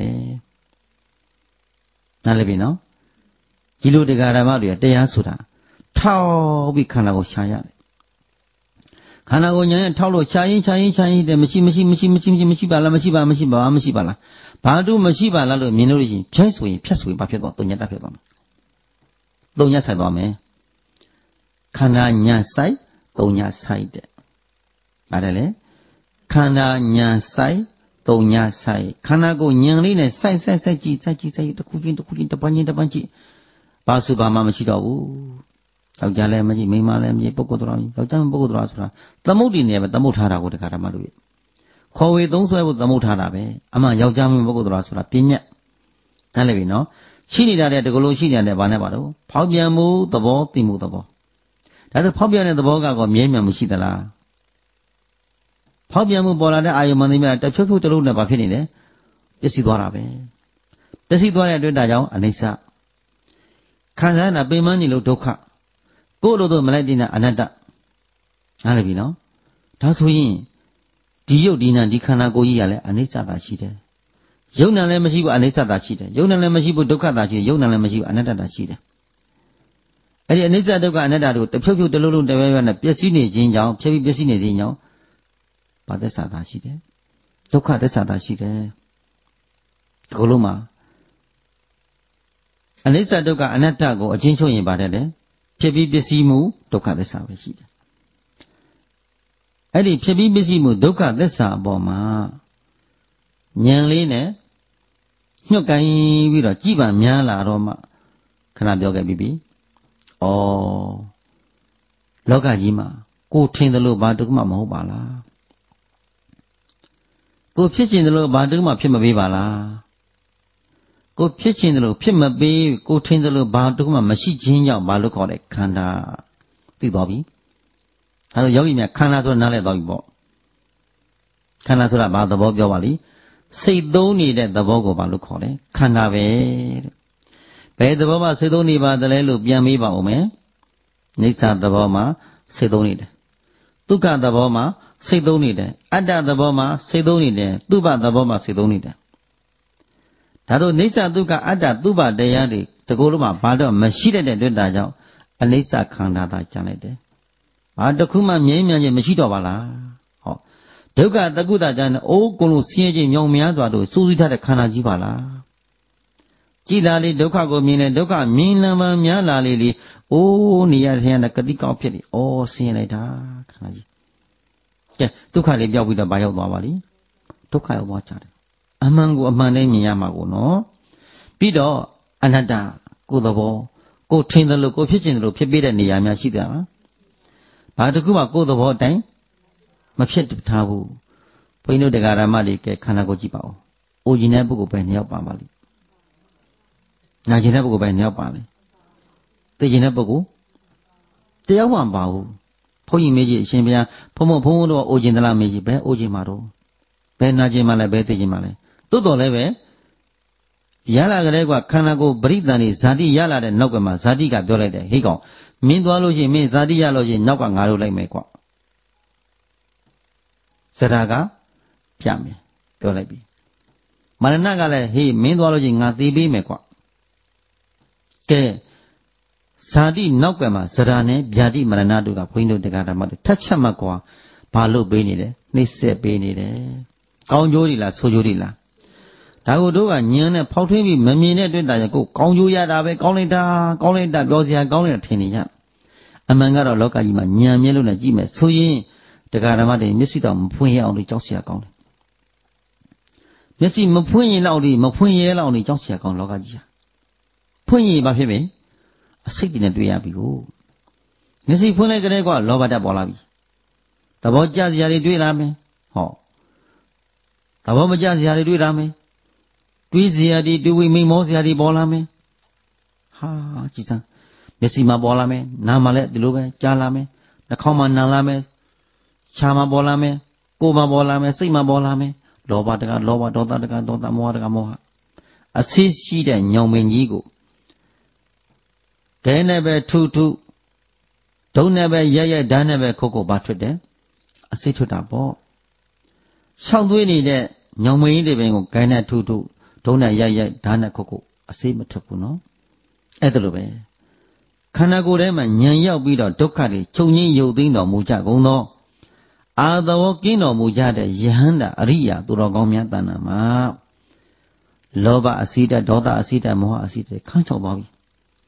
နားလည်ပြီနော်ဒီလိုတရားဓမ္မတွေတရားဆိုတာထောက်ပြီးခန္ဓာကိုရှာရတယ်ခန္ဓာကိုညာနဲ့ထောက်လို့ရှာရင်တဲ့မရှိပါလားဘာတို့မရှိပါလားလို့မြင်လို့ရှိရင်ဖြတ်ဆိုရင်ဘာဖြစ်သွားတုံညတဖြစ်သွားမယ်တုံညဆိုင်သွားမယ်ခန္ဓာညာဆိုင်တုံညဆိုင်တဲ့ပါတယ်လေခန္ဓာညာဆိုင်တုံညဆိုင်ခန္ဓာကိုဉာဏ်လေးနဲ့ဆိုင်ကြည့်တစ်ခုချင်းတပန်းချင်းဘာစုဘာမှမရှိတော့ဘူးယောက်ျားလည်းမရှိမိန်းမလည်းမရှိပုဂ္ဂိုလ်တော်ယောက်ျားပုဂ္ဂိုလ်တော်ဆိုတာသမုဒ္ဒိနေပဲသမုတ်ထားတာကိုတခါတည်းမှလို့ခေါ်ဝေသုံးဆွဲဖို့သမုတ်ထားတာပဲအမှယောက်ျားမင်းပုဂ္ဂိုလ်တော်ဆိုတာပြဉ္ညတ်နားလည်ပြီနော်ရှိနေတဲ့တကလုံးရှိနေတဲ့ဘာနဲ့ပါတော့ဖောက်ပြန်မှုသဘောသိမှုသဘောဒါဆိုဖောက်ပြန်တဲ့သဘောကတော့မြဲမြံမှုရှိသလားဖောက်ပြန်မှုပေါ်လာတဲ့အာယုံမှန်သိမြတ်တဖြုတ်ဖြုတ်တလုံးနဲ့ဘာဖြစ်နေလဲပျက်စီးသွားတာပဲပျက်စီးသွားတဲ့အတွက်ဒါကြောင့်အနိစ္စခံစားနာပင်မနေလို့ဒုက္ခကိုယ်လိုတော့မလိုက်တဲ့နာအနတ္တနားလည်ပြီနော်ဒါဆိုရင်ဒီယုတ်ဒီနာဒီခန္ဓာကိုယ်ကြီးကလည်းအနိစ္စသာရှိတယ်ယုံနာလည်းမရှိဘူးအနိစ္စသာရှိတယ်ယုံနာလည်းမရှိဘူးဒုက္ခသာရှိတယ်ယုံနာလည်းမရှိဘူးအနတ္တသာရှိတယ်အဲ့ဒီအနိစ္စဒုက္ခအနတ္တတို့တဖြုတ်ဖြုတ်တလုံးလုံးတပဲပဲနဲ့ပျက်စီးနေခြင်းကြောင့်ဖြည်းဖြည်းပျက်စီးနေခြင်းကြောင့်ဘာသစ္စာသာရှိတယ်ဒုက္ခသစ္စာသာရှိတယ်ဒီလိုမှာအနိစ္စဒုက္ခအနတ္တကိုအချင်းချုပ်ရင်ပါတယ်လေဖြစ်ပြီးပစ္စည်းမှုဒုက္ခသစ္စာပဲရှိတယ်အဲ့ဒီဖြစ်ပြီးပစ္စည်းမှုဒုက္ခသစ္စာအပေါ်မှာဉာဏ်လေးနဲ့ညှို့ကိုင်းပြီးတော့ကြည်ပံများလာတော့မှခဏပြောခဲ့ပြီလောကကြီးမှာကိုထင်တယ်လို့ဘာတခုမှမဟုတ်ပါလားကိုဖြစ်ချင်တယ်လို့ဘာတခုမှဖြစ်မပေးပါလားကိုဖြစ်ချင်တယ်လို့ဖြစ်မပေးကိုထင်တယ်လို့ဘာတခုမှမရှိခြင်းကြောင့်ဘာလို့ခေါ်လဲခန္ဓာသိသွားပြီအဲဒါယောဂီများခန္ဓာဆိုတာနားလည်သွားပြီပေါ့ခန္ဓာဆိုတာဘာသဘောပြောပါလိစိတ်သုံးနေတဲ့သဘောကိုဘာလို့ခေါ်လဲခန္ဓာပဲတဲ့ဘယ်သဘောမှစိတ်သုံးနေပါသလဲလို့ပြန်မေးပါဦးမယ်နိစ္စသဘောမှာစိတ်သုံးနေတယ်ဒုက္ခသဘောမှာစိတ်သုံးနေတယ်အတ္တသဘောမှာစိတ်သုံးနေတယ်သုဘသဘောမှာစိတ်သုံးနေတယ်ဒါတို့နိစ္စဒုက္ခအတ္တသုဘတရားတွေတကူလုံးမှာဘာတော့မရှိတဲ့အတွက်ဒါကြောင့်အနိစ္စခန္ဓာသာကျန်လိုက်တယ်ဘာတစ်ခုမှမြဲမြံခြင်းမရှိတော့ပါလားဟောဒုက္ခတကုတကျန်အိုးကိုလုံးဆင်းရဲခြင်းမြောင်များစွာတို့စူးစီးထားတဲ့ခန္ဓာကြီးပါလားကြည်လာလေဒုက္ခကိုမြင်လေဒုက္ခမြင်လံပါများလာလေလေအိုးနေရတဲ့ထဲကကတိကောက်ဖြစ်လေဩဆင်းရဲလိုက်တာခန္ဓာကြီးကဲဒုက္ခလေးပြောက်ပြီးတော့ဘာရောက်သွားပါလိဒုက္ခရောက်သွားကြတယ်အမှန်ကိုအမှန်တည်းမြင်ရမှာကိုနော်ပြီးတော့အနတ္တကိုယ်သဘောကိုထင်တယ်လို့ကိုဖြစ်ချင်တယ်လို့ဖြစ်ပေးတဲ့နေရာများရှိတယ်လားဘာတခုမှကိုယ်သဘောအတိုင်းမဖြစ်ထားဘူးဘုန်းကြီးတို့တရားဓမ္မတွေကခန္ဓာကိုယ်ကြည့်ပါဦးအိုကျင်တဲ့ပုဂ္ဂိုလ်ပဲနှစ်ယောက်ပါပါလိနာကျင်တဲ့ပုဂ္ဂိုလ်ပဲနှစ်ယောက်ပါလိသိကျင်တဲ့ပုဂ္ဂိုလ်တယောက်မှမပါဘူးဘုန်းကြီးမေးကြည့်အရှင်ဘုရားဘုံဘုံတို့အိုကျင်သလားမေးကြည့်ဘယ်အိုကျင်မှာတော့ဘယ်နာကျင်မှလဲဘယ်သိကျင်မှလဲသို့တော်လည်းပဲရလာကြတဲ့ကွာခန္ဓာကိုယ်ပရိသန်နေဇာတိရလာတဲ့နောက်ကမှဇာတိကပြောလိုက်တယ်ဟေ့ကောင်မင်းသွားလို့ရှိရင်မင်းဇာတိရလို့ရှိရင်နောက်ကငါတို့လိုက်မယ်ကွာဇရာကပြမယ်ပြောလိုက်ပြီမရဏကလည်းဟေးမင်းသွားလို့ရှိရင်ငါသေပေးမယ်ကွာကဲဇာတိနောက်ကမှဇရာနဲ့ဗျာတိမရဏတို့ကဘုန်းကြီးတို့တရားဓမ္မတို့ထက်ချက်မှကွာဘာလို့ပေးနေလဲနှိမ့်ဆက်ပေးနေတယ်ကောင်းကျိုးတွေလားဆိုးကျိုးတွေလားဒါကိုတို့ကညံနဲ့ဖောက်ထွင်းပြီးမမြင်တဲ့အတွက်ဒါကြောင့်ကိုကောင်းကျိုးရတာပဲကောင်းလိုက်တာပြောစရာကောင်းနေတာထင်နေကြအမှန်ကတော့လောကကြီးမှာညံမြဲလို့နဲ့ကြည့်မယ်ဆိုရင်တရားဓမ္မတွေမျက်စိတော့မဖွင့်ရအောင်လို့ကြောက်စရာကောင်းတယ်မျက်စိမဖွင့်ရင်လောက်ဒီမဖွင့်ရဲလောက်နေကြောက်စရာကောင်းလောကကြီးဟာဖွင့်ရင်ဘာဖြစ်မလဲအစိတ်တွေနဲ့တွေ့ရပြီကိုမျက်စိဖွင့်လိုက်ကြတဲ့ကွာလောဘဓာတ်ပေါ်လာပြီသဘောကျစရာတွေတွေ့လာမယ်ဟောသဘောမကျစရာတွေတွေ့လာမယ်တွေးစရာတွေတွေးဝိမိန်မောစရာတွေပေါ်လာမယ်ဟာကြည်စမ်းမျက်စိမှာပေါ်လာမယ်နားမှာလည်းဒီလိုပဲကြားလာမယ်နှာခေါင်းမှာနားလာမယ်ခြာမှာပေါ်လာမယ်ကိုယ်မှာပေါ်လာမယ်စိတ်မှာပေါ်လာမယ်လောဘတကလောဘဒေါသတကဒေါသမောဟတကမောဟအဆေးရှိတဲ့ညောင်ပင်ကြီးကိုခဲနဲ့ပဲထုထုဒုံနဲ့ပဲရိုက်ဓာတ်နဲ့ပဲခုတ်ခုတ်ပါထွက်တယ်အဆေးထွက်တာပေါ့ရှောက်သွေးနေတဲ့ညောင်ပင်ကြီးတွေပင်ကိုခဲနဲ့ထုထုဒုံနဲ့ရိုက်ဓာတ်နဲ့ခုတ်ခုတ်အဆေးမထွက်ဘူးနော်အဲ့ဒါလိုပဲခန္ဓာကိုယ်ထဲမှာညံရောက်ပြီးတော့ဒုက္ခတွေချုပ်ငြိမ်းရုပ်သိမ်းတော်မူကြကုန်သောအာသဝကင်းတော်မူကြတဲ့ယဟန္တာအရိယာသူတော်ကောင်းများတဏ္ဍာမှာလောဘအစိတဒေါသအစိတမောဟအစိတခန်းချောက်သွားပြီ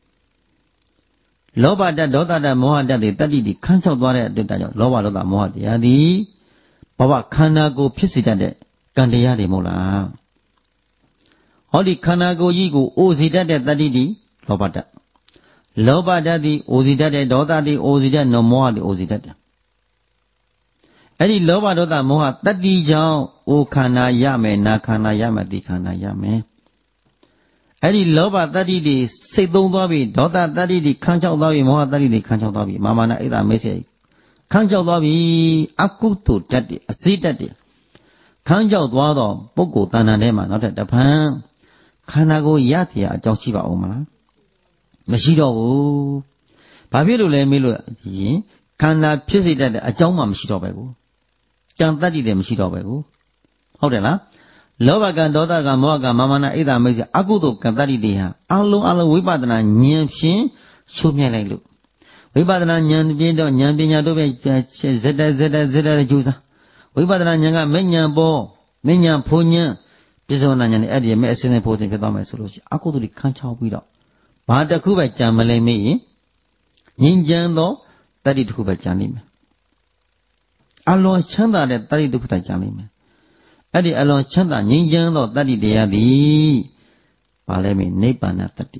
လောဘဓာတ်ဒေါသဓာတ်မောဟဓာတ်တွေတတ္တိတွေခန်းချောက်သွားတဲ့အတွက်ကြောင့်လောဘဒေါသမောဟတရားသည်ဘဝခန္ဓာကိုယ်ဖြစ်စေတတ်တဲ့ကံတရားတွေမဟုတ်လားဟောဒီခန္ဓာကိုယ်ကြီးကိုအိုစေတတ်တဲ့တတ္တိတွေလောဘဓာတ်လောဘဓာတ်သည်အိုစေတတ်တဲ့ဒေါသသည်အိုစေတတ်မောဟသည်အိုစေတတ်တယ်အဲ့ဒီလောဘဒေါသမောဟတတ္တိကြောင့်အိုခန္ဓာရမယ်နာခန္ဓာရမယ်ဒီခန္ဓာရမယ်အဲ့ဒီလောဘတတ္တိတွေစိတ်သုံးသွားပြီဒေါသတတ္တိတွေခန်းချောက်သွားပြီမောဟတတ္တိတွေခန်းချောက်သွားပြီမာမနာအိတ်တာမေ့စေခန်းချောက်သွားပြီအကုသိုလ်တတ်တယ်အစိတ်တတ်တယ်ခန်းချောက်သွားတော့ပုဂ္ဂိုလ်တဏ္ဍာထဲမှာနောက်ထပ်တဖန်ခန္ဓာကိုယ်ရတရားအကြောင်းရှိပါဦးမလားမရှိတော့ဘူးဘာဖြစ်လို့လဲမေးလို့ရင်ခန္ဓာဖြစ်စေတတ်တဲ့အကြောင်းမှမရှိတော့ပဲကိုကြံတတ္တိလည်းမရှိတော့ပဲကိုဟုတ်တယ်လားလောဘကံဒေါသကံမောဟကံမာမနာအိတ်တာမိတ်ဆွေအကုသိုလ်ကံတတ္တိတွေဟာအလုံးဝိပဿနာဉာဏ်ဖြင့်ရှုမြဲလိုက်လို့ဝိပဿနာဉာဏ်ပြင်းတော့ဉာဏ်ပညာတို့ပဲဇက်တက်ကြိုးစားဝိပဿနာဉာဏ်ကမဉဏ်ပေါ်မဉဏ်ဖို့ဉဏ်ပြစ္ဆေဝနာဉာဏ်နဲ့အဲ့ဒီမဲ့အစင်းစင်းဖို့တင်ဖြစ်သွားမယ်ဆိုလို့ရှိရင်အကုသိုလ်တွေခန်းချောက်ပြီးတော့ဘာတစ်ခုပဲကြံမလဲမေးရင်ငြိမ်းချမ်းသောတတ္တိတစ်ခုပဲကြံလိမ့်မယ်အလွန်ချမ်းသာတဲ့တတ္တိတစ်ခုပဲကြံလိမ့်မယ်အဲ့ဒီအလွန်ချမ်းသာငြိမ်းချမ်းသောတတ္တိတရားသည်ဘာလဲမေးနိဗ္ဗာန်တတ္တိ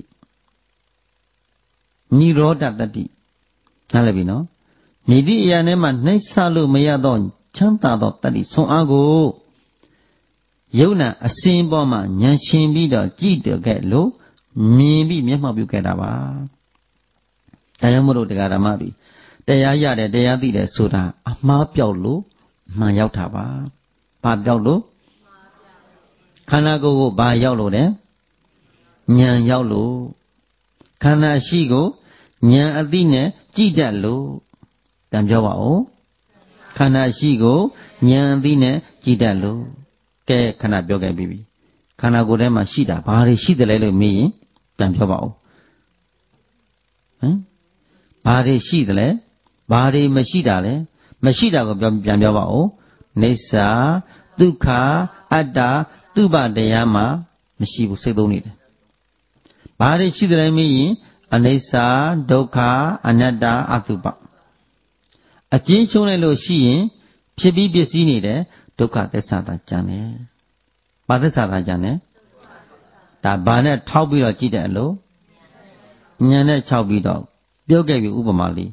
နိရောဓတတ္တိနားလည်ပြီနော်မိသည့်အရာနဲ့မှနှိမ့်ဆလို့မရသောချမ်းသာသောတတ္တိဆွမ်းအားကိုယုံနာအစင်းပေါ်မှာဉာဏ်ရှင်ပြီးတော့ကြည့်တယ်ခဲ့လို့မြင်ပြီးမျက်မှောက်ပြုခဲ့တာပါဒါကြောင့်မို့လို့တရားဓမ္မတွေတရားရတယ်တရားသိတယ်ဆိုတာအမှားပြောက်လို့မှန်ရောက်တာပါဘာပြောက်လို့ခန္ဓာကိုယ်ကိုဘာရောက်လို့လဲဉာဏ်ရောက်လို့ခန္ဓာရှိကိုဉာဏ်အသိနဲ့ကြည့်တတ်လို့ပြန်ပြောပါဦးခန္ဓာရှိကိုဉာဏ်အသိနဲ့ကြည့်တတ်လို့ကဲခဏပြောခဲ့ပြီခန္ဓာကိုယ်ထဲမှာရှိတာဘာတွေရှိတယ်လဲလို့မေးရင်ပြန်ပြောပါဦးဟမ်ဘာတွေရှိတယ်လဲဘာတွေမရှိတာလဲမရှိတာကိုပြန်ပြောပါဦးနိစ္စဒုက္ခအတ္တသူပတရားမှာမရှိဘူးစိတ်သုံးနေတယ်ဘာတွေရှိတယ်လဲမေးရင်အနိစ္စဒုက္ခအနတ္တအတုပအကျဉ်းချုံးလိုက်လို့ရှိရင်ဖြစ်ပြီးပစ္စည်းနေတယ်ဒုက္ခသစ္စာသာကြံတယ်ဘာသစ္စာသာကြံတယ်ဒါဘာနဲ့ထောက်ပြီးတော့ကြည့်တယ်လို့ဉာဏ်နဲ့ခြောက်ပြီးတော့ပြောခဲ့ပြီဥပမာလေး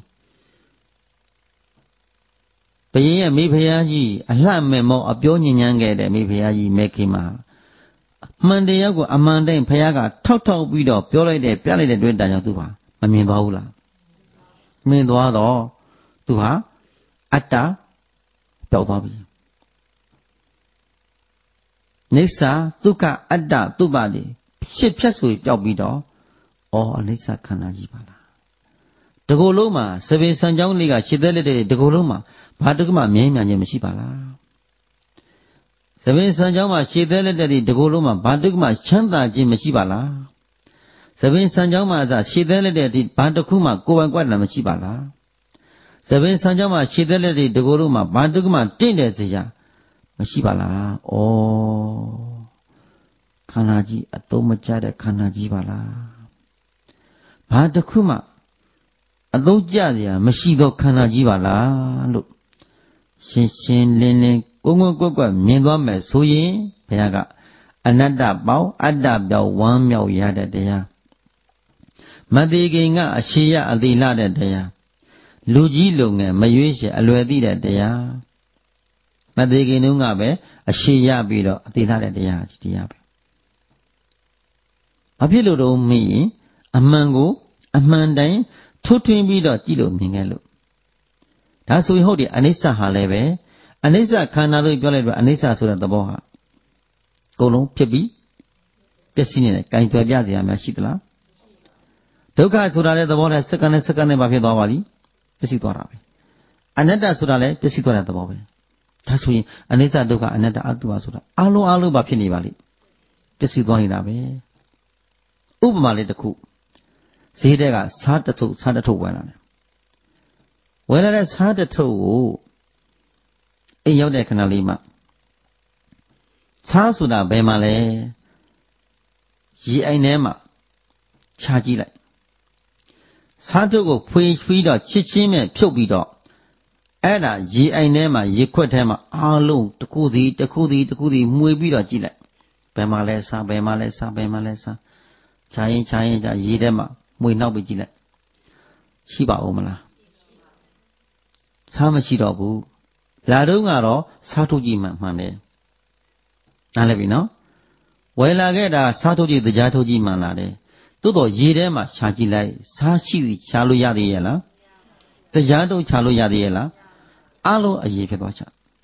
ဘုရင်ရဲ့မိဖုရားကြီးအလှမဲ့မောအပြောညဉ့်ညမ်းခဲ့တဲ့မိဖုရားကြီးမဲခင်မှာမှန်တရားကိုအမှန်တိုင်းဘုရားကထောက်ပြီးတော့ပြောလိုက်တဲ့ပြလိုက်တဲ့တွေ့တာကြောင့်သူဟာမမြင်သွားဘူးလားမြင်သွားတော့သူဟာအတ္တပျောက်သွားပြီနိစ္စဒုက္ခအတ္တသူပတွေဖြစ်ဖြတ်ဆိုပျောက်ပြီးတော့ဩအနိစ္စခန္ဓာကြီးပါလားတကူလုံးမှာသဘေစံကြောင်းလေးကရှစ်သက်လက်တဲ့တကူလုံးမှာဘာတကူမှမြဲမြံခြင်းမရှိပါလားသဘေစံကြောင်းမှာရှစ်သက်လက်တဲ့တကူလုံးမှာဘာတကူမှချမ်းသာခြင်းမရှိပါလားသဘေစံကြောင်းမှာအစရှစ်သက်လက်တဲ့ဘာတခုမှကိုယ်ပိုင်ကွက်တာမရှိပါလားသဘေစံကြောင်းမှာရှစ်သက်လက်တဲ့တကူလုံးမှာဘာတကူမှတင့်တယ်စရာမရှိပါလားဩခန္ဓာကြီးအသုံးမကျတဲ့ခန္ဓာကြီးပါလားဘာတခုမှအသုံးကျစရာမရှိသောခန္ဓာကြီးပါလားလို့ရှင်းရှင်းလင်းလင်းကိုယ်ကွက်မြင်သွားမယ်ဆိုရင်ဘုရားကအနတ္တပေါင်းအတ္တပြောင်းဝမ်းမြောက်ရတဲ့တရားမသေးခင်ကအရှိရအသေးလာတဲ့တရားလူကြီးလုံငယ်မရွေးချယ်အလွယ်သိတဲ့တရားမသေးခင်တုန်းကပဲအရှိရပြီးတော့အသေးလာတဲ့တရားဒီတရားပဲဘာဖြစ်လို့တော့မေးရင်အမှန်ကိုအမှန်တိုင်းထွထွင်းပြီးတော့ကြည့်လို့မြင်ခဲ့လို့ဒါဆိုရင်ဟုတ်တယ်အနိစ္စဟာလည်းပဲအနိစ္စခန္ဓာလို့ပြောလိုက်တော့အနိစ္စဆိုတဲ့သဘောဟာအကုန်လုံးဖြစ်ပြီးပျက်စီးနေတယ်၊ကင်ကြွယ်ပြစရာများရှိသလားဒုက္ခဆိုတာလည်းသဘောနဲ့စက္ကန့်နဲ့ဘာဖြစ်သွားပါလိပျက်စီးသွားတာပဲအနတ္တဆိုတာလည်းပျက်စီးသွားတဲ့သဘောပဲဒါဆိုရင်အနိစ္စဒုက္ခအနတ္တအတုပါဆိုတာအလုံးဘာဖြစ်နေပါလိပျက်စီးသွားနေတာပဲဥပမာလေးတစ်ခုဈေးတဲကစားတစ်ထုပ်ဝယ်လာတယ်ဝယ်လာတဲ့စားတစ်ထုပ်ကိုအိမ်ရောက်တဲ့ခဏလေးမှစားဆိုတာဘယ်မှာလဲရေအိုင်ထဲမှာခြာကြည့်လိုက်စားထုပ်ကိုဖွေပြီးတော့ချစ်ချင်းမဲ့ဖြုတ်ပြီးတော့အဲ့ဒါရေအိုင်ထဲမှာရေခွက်ထဲမှာအားလုံးတစ်ခုစီမှွေပြီးတော့ကြည့်လိုက်ဘယ်မှာလဲစားခြာရင်ရေထဲမှာမှွေနှောက်ပြီးကြည့်လိုက်ရှိပါဦးမလားစားမရှိတော့ဘူးလာတော့ကတော့စားထုတ်ကြည့်မှန်တယ်နားလည်ပြီနော်ဝယ်လာခဲ့တာစားထုတ်ကြည့်တရားထုတ်ကြည့်မှန်လာတယ်သို့တော့ရေထဲမှာရှာကြည့်လိုက်စားရှိရှာလို့ရသေးရဲ့လားတရားထုတ်ရှာလို့ရသေးရဲ့လားအလုံးအရေဖြစ်သွားချ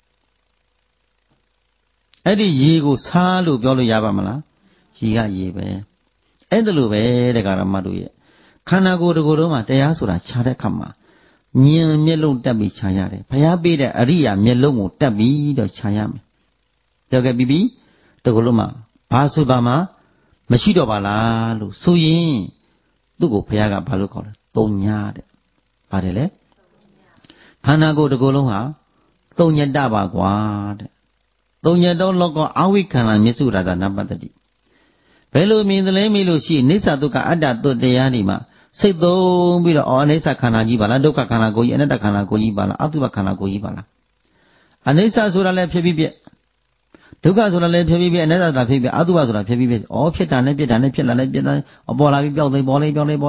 အဲ့ဒီရေကိုစားလို့ပြောလို့ရပါမလားရေကရေပဲအဲ့ဒါလိုပဲတဲ့ကာရမတို့ရဲ့ခန္ဓာကိုယ်တစ်ခုလုံးမှာတရားဆိုတာခြားတဲ့အခါမှာဉာဏ်မျက်လုံးတက်ပြီးခြားရတယ်ဘုရားပေးတဲ့အရိယာမျက်လုံးကိုတက်ပြီးတော့ခြားရမယ်ပြောခဲ့ပြီးတစ်ခုလုံးမှာဘာဆိုပါမှမရှိတော့ပါလားလို့ဆိုရင်သူ့ကိုဘုရားကဘာလို့ခေါ်လဲသုံးညာတဲ့ပါတယ်လေခန္ဓာကိုယ်တစ်ခုလုံးဟာသုံးညတပါကွာတဲ့သုံးညတောလောကအဝိခန္ဓာမျက်စုရာဇာနပတ္တိဘယ်လိုမြင်သလဲမေးလို့ရှိရင်အိဋ္ဌဒုက္ခအတ္တတုတ်တရားတွေမှာစိတ်သုံးပြီးတော့အိဋ္ဌခန္ဓာကြီးပါလားဒုက္ခခန္ဓာကိုယ်ကြီးအနတ္တခန္ဓာကိုယ်ကြီးပါလားအတုပခန္ဓာကိုယ်ကြီးပါလားအိဋ္ဌဆိုတာလည်းဖြစ်ပြီးပြက်ဒုက္ခဆိုတာလည်းဖြစ်ပြီးပြက်အနတ္တဆိုတာဖြစ်ပြီးအတုပဆိုတာဖြစ်ပြီးပြက်ဖြစ်တာနဲ့ပြက်တာနဲ့ဖြစ်လာနဲ့ပြက်တာပေါ်လာပြီးပြောက်သိပေါ်လေးဘာတ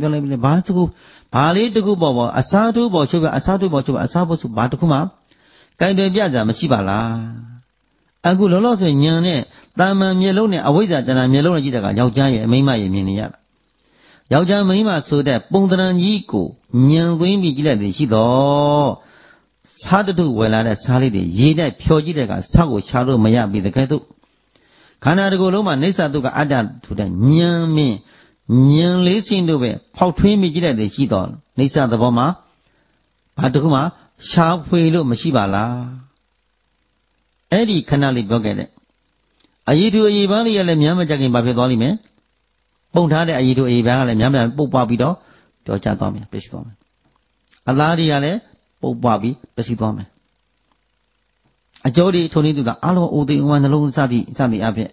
ခုပေါ်အစားထိုးပေါ်ချုပ်ပြအစားထိုးပေါ်ချုပ်အစားပေါ်ချုပ်ဘာတခုမှကင်တယ်ပြကြမရှိပါလားအခုလောလောဆယ်ညံနဲ့တာမန်မျက်လုံးနဲ့အဝိဇ္ဇာတဏှာမျက်လုံးနဲ့ကြည့်တဲ့အခါယောက်ျားရဲ့မိန်းမရဲ့မြင်နေရတာယောက်ျားမိန်းမဆိုတဲ့ပုံသဏ္ဍာန်ကြီးကိုညံသွင်းပြီးကြည့်လိုက်သည်ရှိတော့စားတထုဝယ်လာတဲ့စားလေးတွေရေနဲ့ဖြော်ကြည့်တဲ့အခါစားကိုချလို့မရပြီတကယ်တော့ခန္ဓာတစ်ခုလုံးမှာနေဆတုကအတ္တဆိုတဲ့ညံမင်းညံလေးစင်းတို့ပဲဖောက်ထွင်းပြီးကြည့်လိုက်သည်ရှိတော့နေဆသဘောမှာဘာတခုမှရှားဖွေလို့မရှိပါလားအဲ့ဒီခဏလေးပြောခဲ့တဲ့အယီထုအယီပန်းလေးရလည်းများမကြခင်ဘာဖြစ်သွားလိမ့်မယ်ပုံထားတဲ့အယီထုအယီပန်းကလည်းများများပုတ်ပွားပြီးတော့ကြောကျသွားမယ်ပျက်စီးသွားမယ်အသားတွေကလည်းပုတ်ပွားပြီးပျက်စီးသွားမယ်အကျော်ဒီထုံနေသူကအလုံးအိုသိဥမနှလုံးစသည်အဖြစ်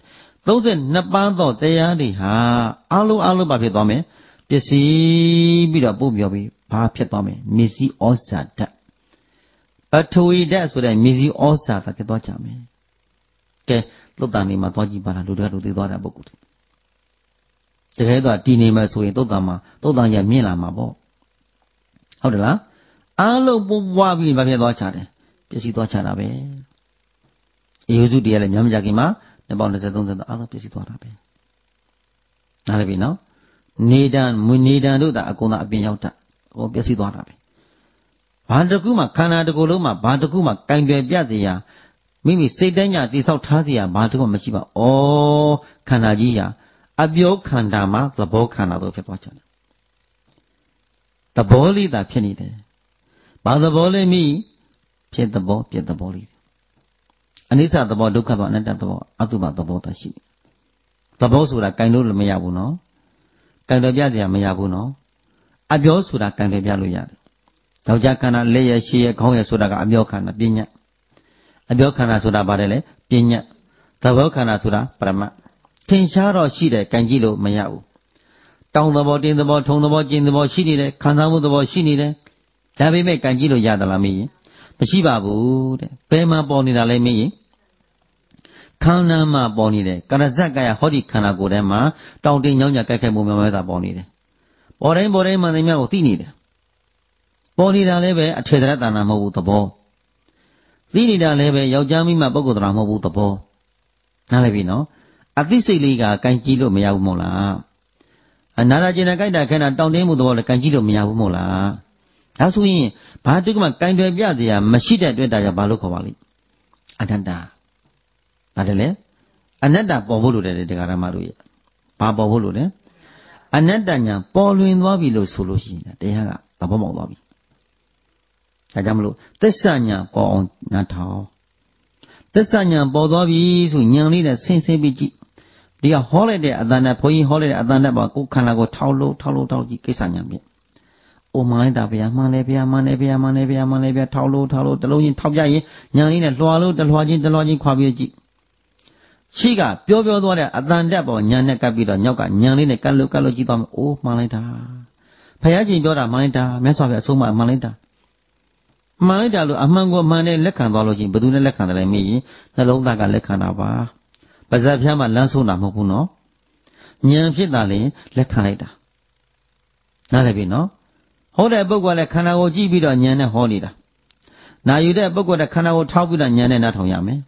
32ပန်းသောတရားတွေဟာအလုံးဘာဖြစ်သွားမယ်ပျက်စီးပြီးတော့ပုတ်ပြောပြီးဘာဖြစ်သွားမယ်မျက်စိဩဇာဓာတ်ပထဝီဓာတ်ဆိုတဲ့မျက်စိဩဇာဓာတ်ဖြစ်သွားကြမယ်ကဲသုတ်တန်နေမှာသွားကြည့်ပါလားလူတွေကလူသိသွားတဲ့ပုဂ္ဂိုလ်တွေတကယ်တော့တည်နေမှာဆိုရင်သုတ်တန်ရမြင့်လာမှာပေါ့ဟုတ်တယ်လားအလုံးပုတ်ပွားပြီးဘာဖြစ်သွားချတယ်ပျက်စီးသွားချတာပဲအေယုစုတရားလည်းများမကြခင်မှာနှစ်ပေါင်း20 30အလုံးပျက်စီးသွားတာပဲနားလည်ပြီနော်နေတံတို့တာအကုန်သာအပြင်ရောက်တာဟောပျက်စီးသွားတာပဲဘာတစ်ခုမှခန္ဓာတစ်ခုလုံးမှာဘာတစ်ခုမှကင်တွယ်ပြစေရမိမိစိတ်တိုင်းညာတိဆောက်ထားစေရဘာတစ်ခုမှမရှိပါဩခန္ဓာကြီးရာအပြောခန္ဓာမှာသဘောခန္ဓာတို့ဖြစ်သွားကြတယ်သဘောလေးသာဖြစ်နေတယ်ဘာသဘောလဲမိဖြစ်သဘောပြက်သဘောလေးအနိစ္စသဘောဒုက္ခသဘောအနတ္တသဘောအတုပသဘောသာရှိတယ်သဘောဆိုတာကင်လို့မရဘူးနော်ကင်တွယ်ပြစေရမရဘူးနော်အပြောဆိုတာကင်တွယ်ပြလို့ရတယ်ယောက်ျားခန္ဓာလက်ရရှိရခေါင်းရဆိုတာကအပြောခန္ဓာပညာအပြောခန္ဓာဆိုတာဘာလဲလဲပညာသဘောခန္ဓာဆိုတာပရမတ်ထင်ရှားတော့ရှိတယ်ကင်ကြည့်လို့မရဘူးတောင်းသဘောတင်းသဘောထုံသဘောကျင်သဘောရှိနေတယ်ခံစားမှုသဘောရှိနေတယ်ဒါပေမဲ့ကင်ကြည့်လို့ရသလားမင်းမရှိပါဘူးတဲ့ဘယ်မှာပေါ်နေတာလဲမင်းခန္ဓာမှာပေါ်နေတယ်ကရဇက်ကရဟောဒီခန္ဓာကိုယ်ထဲမှာတောင်းတင်းညောင်းညကြိုက်ခိုက်မှုများများသာပေါ်နေတယ်ပေါ်တိုင်းမှန်တယ်များကိုသိနေတယ်ပေါ်နေတာလည်းပဲအထေသရတဏ္ဍာမဟုတ်ဘူးသဘောသိနေတာလည်းပဲယောက်ျားမိန်းမပုဂ္ဂိုလ်တော်မဟုတ်ဘူးသဘောနားလည်ပြီနော်အသိစိတ်လေးကကင်ကြည့်လို့မရဘူးမို့လားအနာရကျင်နာကြိုက်တာခဲတာတောင်းတင်းမှုသဘောလည်းကင်ကြည့်လို့မရဘူးမို့လားဒါဆိုရင်ဘာတုကမှကင်တွယ်ပြစရာမရှိတဲ့အတွက်ဒါကြောင့်ဘာလို့ခေါ်ပါလိမ့်အနတ္တပါတယ်လေအနတ္တပေါ်ဖို့လိုတယ်တရားဓမ္မတို့ရဲ့ဘာပေါ်ဖို့လိုလဲအနတ္တညာပေါ်လွင်သွားပြီလို့ဆိုလို့ရှိရင်တရားကသဘောပေါက်သွားပြီဒါကြောင့်မလို့သစ္စာညာပေါ်အောင်နားထောင်သစ္စာညာပေါ်သွားပြီဆိုဉာဏ်လေးနဲ့ဆင်းပြီးကြည့်ဒီကဟောလိုက်တဲ့အတန်နဲ့ဘုန်းကြီးဟောလိုက်တဲ့အတန်နဲ့ပါကိုယ်ခန္ဓာကိုထောက်လို့ကြည့်ကိစ္စညာပြအိုမှန်လိုက်တာဗျာမှန်လေဗျာထောက်လို့တလုံးချင်းထောက်ပြရင်ဉာဏ်လေးနဲ့လွှာလို့တလွှာချင်းခွာပြီးကြည့်ရှိကပြောသွားတဲ့အတန်တက်ပေါ်ဉာဏ်နဲ့ကပ်ပြီးတော့ညောက်ကဉာဏ်လေးနဲ့ကပ်လို့ကြည့်သွားမယ်အိုမှန်လိုက်တာဘုရားရှင်ပြောတာမှန်လိုက်တာမြတ်စွာဘုရားအဆုံးအမမှန်လိုက်တာလို့အမှန်ကိုမှန်နဲ့လက်ခံသွားလို့ချင်းဘယ်သူနဲ့လက်ခံတယ်လဲမေးရင်နှလုံးသားကလက်ခံတာပါပါဇက်ဖျားမှလမ်းဆုံးတာမဟုတ်ဘူးနော်ဉာဏ်ဖြစ်တာလေလက်ခံလိုက်တာနားလည်ပြီနော်ဟောတဲ့ပုဂ္ဂိုလ်ကလည်းခန္ဓာကိုကြည့်ပြီးတော့ဉာဏ်နဲ့ဟောနေတာနာယူတဲ့ပုဂ္ဂိုလ်ကခန္ဓာကိုထောက်ပြီးတော့ဉာဏ်နဲ့နားထောင်ရမယ်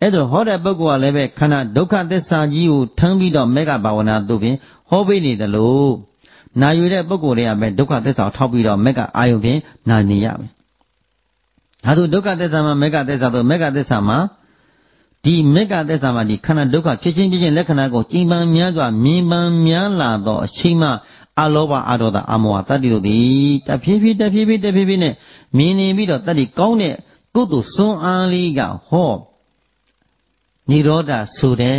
အဲ့ဒါဟောတဲ့ပုဂ္ဂိုလ်ကလည်းပဲခန္ဓာဒုက္ခသစ္စာကြီးကိုထမ်းပြီးတော့မေဃဘာဝနာတို့ဖြင့်ဟောပေးနေတယ်လို့နာယူတဲ့ပုဂ္ဂိုလ်တွေကပဲဒုက္ခသစ္စာကိုထောက်ပြီးတော့မေဃအာယုဖြင့်နာနေရမယ်။ဒါဆိုဒုက္ခသစ္စာမှာမေဃသစ္စာဆိုမေဃသစ္စာမှာဒီမေဃသစ္စာမှာဒီခန္ဓာဒုက္ခဖြစ်ချင်းဖြစ်ချင်းလက္ခဏာကိုကြည်ပန်းများစွာမြင်ပန်းများလာသောအချိန်မှအလောဘအဒေါသအမောဟတတ္တိတို့သည်တဖြည်းဖြည်းနဲ့မြင်နေပြီးတော့တတ္တိကောင်းတဲ့ကုသိုလ်စွမ်းအားလေးကဟောနိရောဓဆိုတဲ့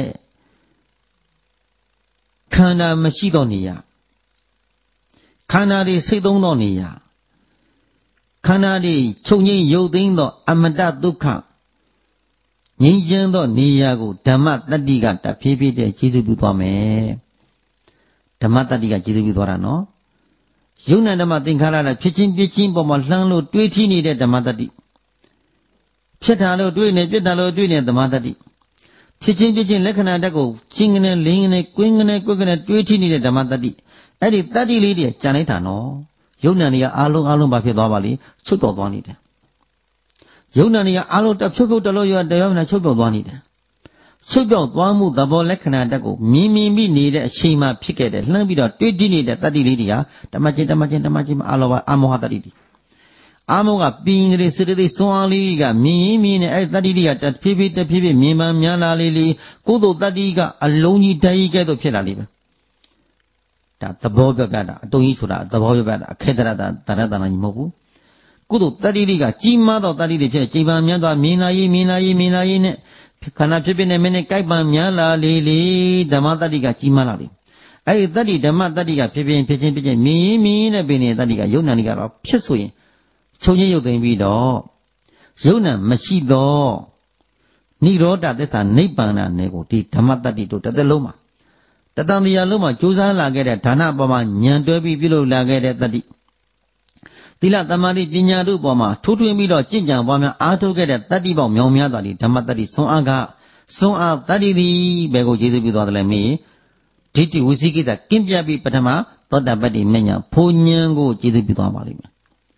ခန္ဓာမရှိသောနေရာခန္ဓာတွေစိတ်သုံးသောနေရာခန္ဓာတွေချုပ်ငြိမ်းရုပ်သိမ်းသောအမတ္တဒုက္ခငြိမ်းချမ်းသောနေရာကိုဓမ္မတတ္တိကတဖြည်းဖြည်းနဲ့ကျေစုပြုသွားမယ်ဓမ္မတတ္တိကကျေစုပြုသွားတာနော်ယုံနာဓမ္မသင်္ခါရနဲ့ဖြစ်ချင်းပြချင်းပေါ်မှာလှမ်းလို့တွေးထီးနေတဲ့ဓမ္မတတ္တိဖြစ်တာလို့တွေးနေပြစ်တာလို့တွေးနေဓမ္မတတ္တိဖြစ်ချင်းပြချင်းလက္ခဏာတက်ကိုချင်းကနေလင်းကနေကွင်းကနေကွက်ကနေတွေးထီးနေတဲ့ဓမ္မတတ္တိအဲ့ဒီတတ္တိလေးတွေကြံလိုက်တာနော်ယုံနာတွေကအာလုံးဘာဖြစ်သွားပါလိချုပ်တော်သွားနေတယ်ယုံနာတွေကအာလုံးတဖြုတ်ဖြုတ်တလို့ရတရားနာချုပ်ပြောက်သွားနေတယ်ချုပ်ပြောက်သွားမှုသဘောလက္ခဏာတက်ကိုမြင်ပြီးနေတဲ့အချိန်မှဖြစ်ခဲ့တယ်လှမ်းပြီးတော့တွေးတည်နေတဲ့တတ္တိလေးတွေကဓမ္မချင်းအာလောဘအမောဟတတ္တိတွေအာမောကပင်တွေစေတသိက်စွမ်းအားလေးကမြင်နေအဲ့တတ္တိတွေကတဖြည်းဖြည်းမြင်မှများလာလေကုသိုလ်တတ္တိကအလုံးကြီးဓာတ်ကြီးကဲ့သို့ဖြစ်လာလိမ့်မယ်ဒါသဘောပြတာအတုံးကြီးဆိုတာသဘောပြတာအခေတ္တရတာတရတနာကြီးမဟုတ်ဘူးကုသိုလ်တတ္တိတွေကကြီးမားသောတတ္တိတွေဖြစ်ချိန်ပံများသွားမြင်လာရေးနဲ့ခန္ဓာဖြစ်ဖြစ်နဲ့မင်းနဲ့ကြိုက်ပံများလာလေဓမ္မတတ္တိကကြီးမားလာလေအဲ့ဒီတတ္တိဓမ္မတတ္တိကဖြစ်ချင်းမြင်နဲ့ပင်နေတဲ့တတ္တိကယုံနာနေကတော့ဖြစ်ဆိုရင်ချုပ်ချင်းရုပ်သိမ်းပြီးတော့ယုံနာမရှိတော့နိရောဓသစ္စာနိဗ္ဗာန်နဲ့ကိုဒီဓမ္မတတ္တိတို့တစ်သက်လုံးမှာတတန်တရားလုံးမှာကြိုးစားလာခဲ့တဲ့ဒါနပေါ်မှာဉာဏ်တွဲပြီးပြုလုပ်လာခဲ့တဲ့တတ္တိသီလသမာဓိပညာတို့ပေါ်မှာထိုးထွင်းပြီးတော့ကြင်ကြံပွားများအားထုတ်ခဲ့တဲ့တတ္တိပေါင်းမြောင်များစွာဒီဓမ္မတတ္တိဆွမ်းအားတတ္တိသည်ဘယ်ကိုကျေးဇူးပြုသွားတယ်လဲမေးဒိဋ္ဌိဝိသိကိစ္စကင်းပြပြီးပထမသောတပတ္တိမဉ္ဇဉ်ဘုံဉာဏ်ကိုကျေးဇူးပြုသွားပါလိမ့်မယ်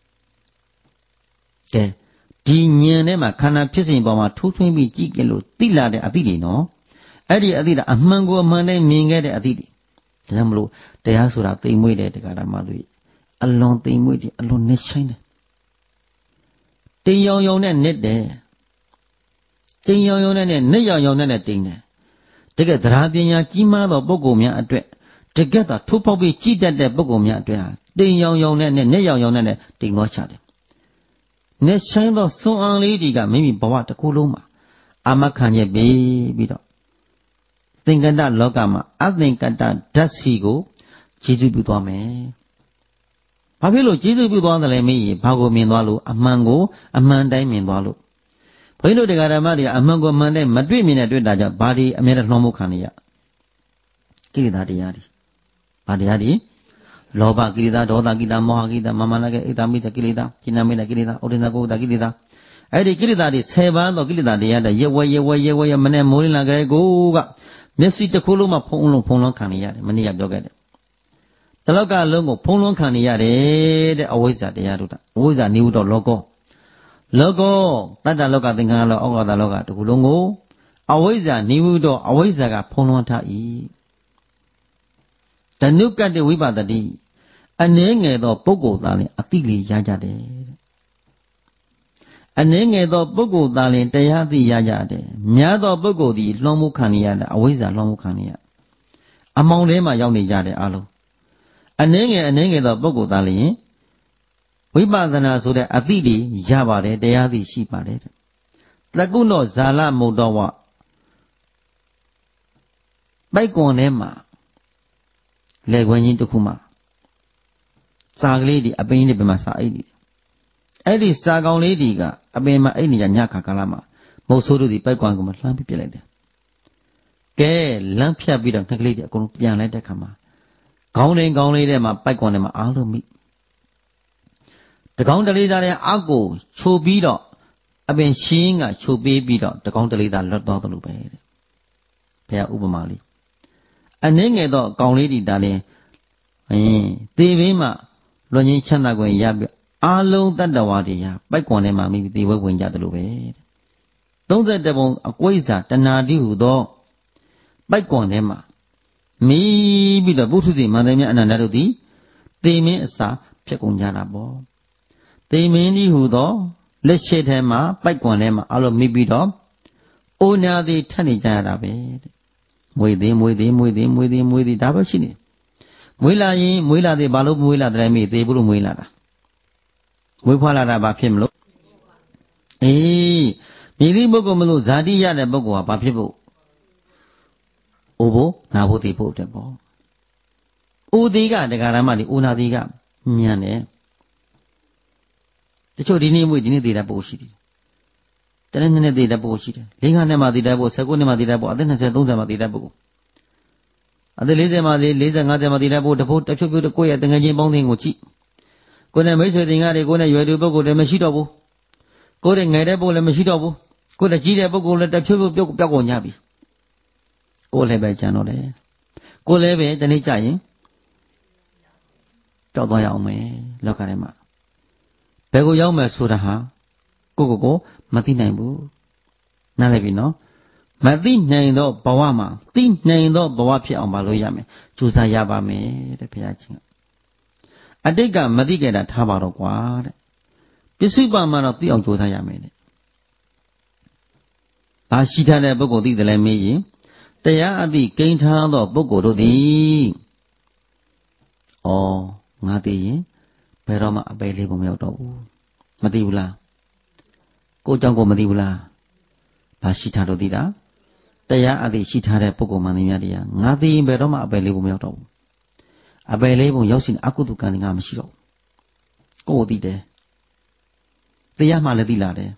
ကဲဒီဉာဏ်ထဲမှာခန္ဓာဖြစ်စဉ်ပေါ်မှာထိုးထွင်းပြီးကြည့်ကြလို့သိလာတဲ့အသည့်တွေနော်အဲ့ဒီအသည့်ကအမှန်ကိုအမှန်တိုင်းမြင်ခဲ့တဲ့အသည့်တွေဒါကြောင့်မလို့တရားဆိုတာသိမ်မွေ့တယ်တရားဓမ္မတွေအလွန်သိမ်မွေ့တယ်အလွန်နှိမ့်ဆိုင်တယ်တိမ်ရောင်နဲ့နစ်တယ်တိမ်ရောင်နဲ့နစ်ရောင်နဲ့တိမ်တယ်တကယ်သရာပညာကြီးမားသောပုဂ္ဂိုလ်များအတွက်တကယ်သာထိုးပေါက်ပြီးကြည်တတ်တဲ့ပုဂ္ဂိုလ်များအတွက်ဟာတိမ်ရောင်နဲ့နစ်ရောင်နဲ့တိမ်သွားချတယ်နဲ့ဆိုင်သောစွမ်းအားလေးတွေကမိမိဘဝတစ်ခုလုံးမှာအာမခံချက်ပြီးတော့သင်္ကတလောကမှာအသင်္ကတဓာတ်စီကိုကျေးဇူးပြုသွားမယ်။ဘာဖြစ်လို့ကျေးဇူးပြုသွားတယ်လဲမေးရင်ဘာကိုမြင်သွားလို့အမှန်ကိုအမှန်တိုင်းမြင်သွားလို့ဘုန်းကြီးတို့တရားဓမ္မတွေအမှန်ကိုအမှန်တိုင်းမတွေ့မြင်တဲ့တွေ့တာကြောင့်ဘာဒီအမြဲတမ်းနှောမှုခံရကိလေသာတရားတွေဘာတရားတွေလောဘကိလေသာဒေါသကိလေသာမောဟကိလေသာမာမနကိလေသာမိတ္တကိလေသာဉာဏ်မိတ္တကိလေသာဩဒိသကုတ္တကိလေသာအဲ့ဒီကိလေသာတွေ10ပါးသောကိလေသာတရားတွေရဝဲမနဲ့မိုးလင်းလာကြတဲ့ကိုကမျက်စိတစ်ခုလုံးမှာဖုံးလုံးခံနေရတယ်မနေ့ကပြောခဲ့တယ်တလောကလုံးကိုဖုံးလုံးခံနေရတယ်တဲ့အဝိဇ္ဇာတရားတို့အဝိဇ္ဇာနေဟုတော့လောကောတတ္တလောကသင်္ခါရလောဩဃာတလောကတစ်ခုလုံးကိုအဝိဇ္ဇာနေဟုတော့အဝိဇ္ဇာကဖုံးလုံးထား၏ဓနုကတ္တဝိပတ္တိအနည်းငယ်သောပုဂ္ဂိုလ်သားလင်အတိလေးရကြတယ်အနည်းငယ်သောပုဂ္ဂိုလ်သားလင်တရားသိရကြတယ်များသောပုဂ္ဂိုလ်သည်လွှမ်းမိုးခံရတဲ့အဝိဇ္ဇာလွှမ်းမိုးခံရအမောင်ထဲမှာရောက်နေကြတယ်အလုံးအနည်းငယ်သောပုဂ္ဂိုလ်သားလင်ဝိပဿနာဆိုတဲ့အသိတွေရပါတယ်တရားသိရှိပါတယ်တကုနောဇာလမုတ်တော်ဝပိုက်ကွန်ထဲမှာလေခွင်းကြီးတစ်ခုမှာစာကလေးတွေအပင်းတွေပြမှာစာအိတ်တွေအဲ့ဒီစာကောင်လေးတွေကအပင်မှာအိတ်နေကြညခါကာလမှာမုတ်ဆိုးတို့ဒီပိုက်ကွန်ကမှလှမ်းပြီးပြလိုက်တယ်ကဲလမ်းဖြတ်ပြီးတော့ငှက်ကလေးတွေအကုန်လုံးပြန်လိုက်တဲ့ခါမှာခေါင်းလေးထဲမှာပိုက်ကွန်ထဲမှာအားလုံးမိတကောင်းတလေးသားတဲ့အောက်ကိုချိုပြီးတော့အပင်ရှင်းကချိုပေးပြီးတော့တကောင်းတလေးသားလွတ်သွားသလိုပဲတဲ့ဘုရားဥပမာလေးအနည်းငယ်တော့အကောင်လေးတွေဒါလည်းသေဘေးမှာလွန်ငင်းချမ်းသာခွင့်ရပြီးအာလုံးတတ္တဝါတွေဟာပိုက်ကွန်ထဲမှာမိပြီးသေဝဲဝင်ကြတယ်လို့ပဲ 31ပုံအကွိဇာတဏှာတိဟုသောပိုက်ကွန်ထဲမှာမိပြီးတော့ပုထုဇဉ်မန္တမြအနန္တတို့သည်သေမင်းအစာဖြစ်ကုန်ကြတာပေါ့သေမင်းဒီဟုသောလက်ရှိထဲမှာပိုက်ကွန်ထဲမှာအလုံးမိပြီးတော့အိုနာသည်ထပ်နေကြရတာပဲတဲ့မွေသည်ဒါပဲရှိနေမွေးလာရင်မွေးလာသည်ဘာလို့မွေးလာတယ်မိသေးဘူးလို့မွေးလာတာမွေးဖွားလာတာဘာဖြစ်မလို့အေးမိသည့်ပုဂ္ဂိုလ်မလို့ဇာတိရတဲ့ပုဂ္ဂိုလ်ဟာဘာဖြစ်ဖို့အိုဖို့နာဖို့သိဖို့တဲ့ပေါ့အိုသေးကတရားဓမ္မဒီအိုနာသေးကမြန်တယ်တချို့ဒီနေ့မွေးဒီနေ့သေးတဲ့ပုဂ္ဂိုလ်ရှိတယ်တနေ့နေ့သေးတဲ့ပုဂ္ဂိုလ်ရှိတယ်၄ နှစ်မှသေးတဲ့ပုဂ္ဂိုလ်19နှစ်မှသေးတဲ့ပုဂ္ဂိုလ်အသက်20 30မှသေးတဲ့ပုဂ္ဂိုလ်အသက်40မှသေး40 50မှသေးတဲ့ပုဂ္ဂိုလ်တဖြုတ်ဖြုတ်ကိုယ့်ရဲ့တငယ်ချင်းပေါင်းသင်းကိုကြည့်ကိုယ်နဲ့မိတ်ဆွေတင်ကားတွေကိုယ်နဲ့ရွယ်သူပုဂ္ဂိုလ်တွေမရှိတော့ဘူးကိုယ်နဲ့ငယ်တဲ့ပုဂ္ဂိုလ်လည်းမရှိတော့ဘူးကိုယ်နဲ့ကြီးတဲ့ပုဂ္ဂိုလ်လည်းတဖြုတ်ဖြုတ်ပြောက်ကုန်ကြပြီကိုယ်လည်းပဲကြံတော့တယ်ကိုယ်လည်းပဲတနေ့ကြရင်ကြောက်သွားရအောင်မယ်လောကထဲမှာဘယ်ကိုရောက်မယ်ဆိုတာဟာကိုမသိနိုင်ဘူးနားလည်ပြီနော်မသိနိုင်တော့ဘဝမှာသိနိုင်တော့ဘဝဖြစ်အောင်မလုပ်ရမယ်ကြိုးစားရပါမယ်တဲ့ဘုရားရှင်အတိတ်ကမသိခဲ့တာထားပါတော့ကွာတဲ့ပစ္စုပန်မှာတော့သိအောင်ကြိုးစားရမယ်တဲ့ဘာရှိထားတဲ့ပုဂ္ဂိုလ်သိတယ်လဲမေးရင်တရားအသည့်ကိန်းထားသောပုဂ္ဂိုလ်တို့သည်ဩငါသိရင်ဘယ်တော့မှအပယ်လေးပုံမရောက်တော့ဘူးမသိဘူးလားကိုယ်ကြောင့်ကိုမသိဘူးလားဘာရှိထားလို့သိတာတရားအသည့်ရှိထားတဲ့ပုဂ္ဂိုလ်မှန်သမျှတရားငါသိရင်ဘယ်တော့မှအပယ်လေးပုံမရောက်တော့ဘူးအပယ်လေးပုံရောက်ရှင်အကုသိုလ်ကံငါမရှိတော့ကိုယ်သိတယ်တရားမှလည်းသိလာတယ်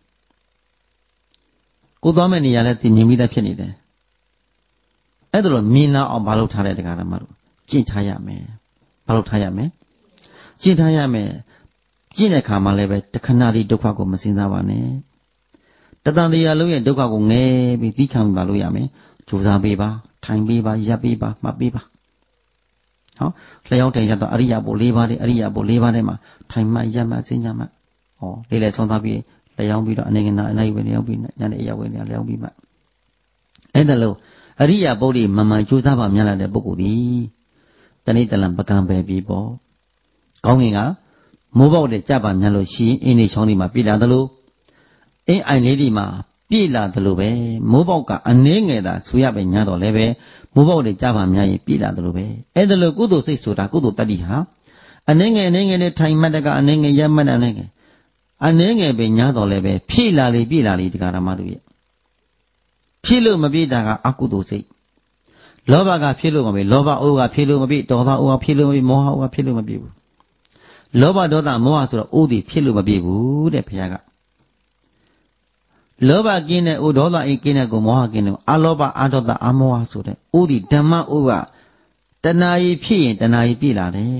ကိုသွားမဲ့နေရာလဲသိမြင်ပြီးသားဖြစ်နေတယ်အဲ့ဒါလို့မြင်လာအောင်မလုပ်ထားတဲ့တရားဓမ္မတို့ကျင့်ထားရမယ်မလုပ်ထားရမယ်ကျင့်ထားရမယ်ကျင့်တဲ့အခါမှာလည်းပဲတခဏလေးဒုက္ခကိုမစင်စားပါနဲ့တတန်တရားလုံးရဲ့ဒုက္ခကိုငဲပြီးသိခံပါလို့ရမယ်ကြိုးစားပေးပါထိုင်ပေးပါရပ်ပေးပါမှတ်ပေးပါဟောလျှောက်တိုင်ရတော့အရိယာဘု၄ပါးတဲ့အရိယာဘု၄ပါးထဲမှာထိုင်မှရပ်မှစင်ကြမှဟောလေးလေဆုံးသားပြီးလျှောက်ပြီးတော့အနေငနာအနိုင်ဝင်လျှောက်ပြီးညနေအရာဝင်လျှောက်ပြီးမှအဲ့ဒါလို့အရိယာပုဒ်ဒီမမှန်ကြိုးစားပါများလာတဲ့ပုဂ္ဂိုလ်ဒီတဏိတလံပကံပဲပြီးပေါ့ကောင်းငင်ကမိုးပေါက်တဲ့ကြပါများလို့ရှိရင်အင်းနေချောင်းဒီမှာပြည်လာသလိုအင်းအိုင်လေးဒီမှာပြည်လာသလိုပဲမိုးပေါက်ကအနှင်းငယ်တာဆူရပဲညာတော့လည်းပဲမိုးပေါက်တဲ့ကြပါများရင်ပြည်လာသလိုပဲအဲ့ဒါလို့ကုသိုလ်စိတ်ဆိုတာကုသိုလ်တတ္တိဟာအနှင်းငယ်နဲ့ထိုင်မှတ်တကအနှင်းငယ်ရမှတ်အနှင်းငယ်ပဲညာတော့လည်းပဲဖြည့်လာလေပြည်လာလေတရားဓမ္မတို့ရဲ့ဖြည့်လို့မပြည့်တာကအကုသိုလ်စိတ်လောဘကဖြည့်လို့မပြည့်လောဘအိုးကဖြည့်လို့မပြည့်ဒေါသအိုးကဖြည့်လို့မပြည့်မောဟအိုးကဖြည့်လို့မပြည့်ဘူးလောဘဒေါသမောဟဆိုတော့အိုးဒီဖြည့်လို့မပြည့်ဘူးတဲ့ဘုရားကလောဘကင်းတဲ့အိုးဒေါသအိကင်းတဲ့ကိုမောဟကင်းတဲ့အလောဘအဒေါသအမောဟဆိုတဲ့အိုးဒီဓမ္မအိုးကတဏှာကြီးဖြည့်ရင်တဏှာကြီးပြည့်လာတယ်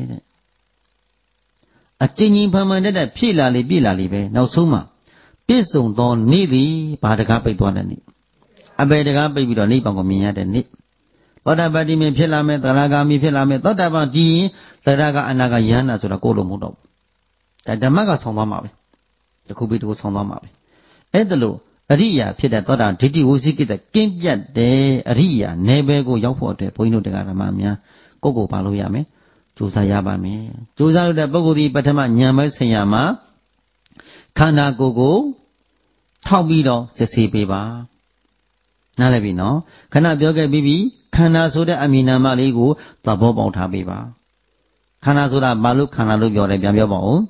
တဲ့အကျဉ်းချင်းဖန်ဖန်တဲ့ဖြည့်လာလေပြည့်လာလေပဲနောက်ဆုံးမှာပြည့်စုံသောနေ့သည်ဘာတကားပိတ်သွားတဲ့နေ့အပေတကားပိတ်ပြီးတော့နိဗ္ဗာန်ကိုမြင်ရတဲ့နေ့သောတာပတ္တိမြင်ဖြစ်လာမယ်သရဂါမိဖြစ်လာမယ်သောတာပန်ဒီရင်သရဂါအနာဂါယန္နာဆိုတာကိုယ်လိုမဟုတ်တော့ဘူးဒါဓမ္မကဆောင်းသွားမှာပဲတစ်ခုပြီးတစ်ခုဆောင်းသွားမှာပဲအဲ့ဒါလို့အရိယာဖြစ်တဲ့သောတာဒိဋ္ဌိဝစီကိတကင်းပြတ်တဲ့အရိယာနယ်ပယ်ကိုရောက်ဖို့အတွက်ဘုန်းကြီးတို့တရားဓမ္မများကိုယ့်ကိုပါလို့ရမယ်ကြိုးစားရပါမယ်ကြိုးစားလို့တဲ့ပုဂ္ဂိုလ်ဒီပထမဉာဏ်ပဲဆင်ရမှာခန္ဓာကိုယ်ကိုထောက်ပြီးတော့စစ်ဆေးပေးပါနားလည်ပြီနော်ခဏပြောခဲ့ပြီးပြီခန္ဓာဆိုတဲ့အမည်နာမလေးကိုသဘောပေါက်ထားပေးပါခန္ဓာဆိုတာဘာလို့ခန္ဓာလို့ပြောလဲပြန်ပြောပါဦး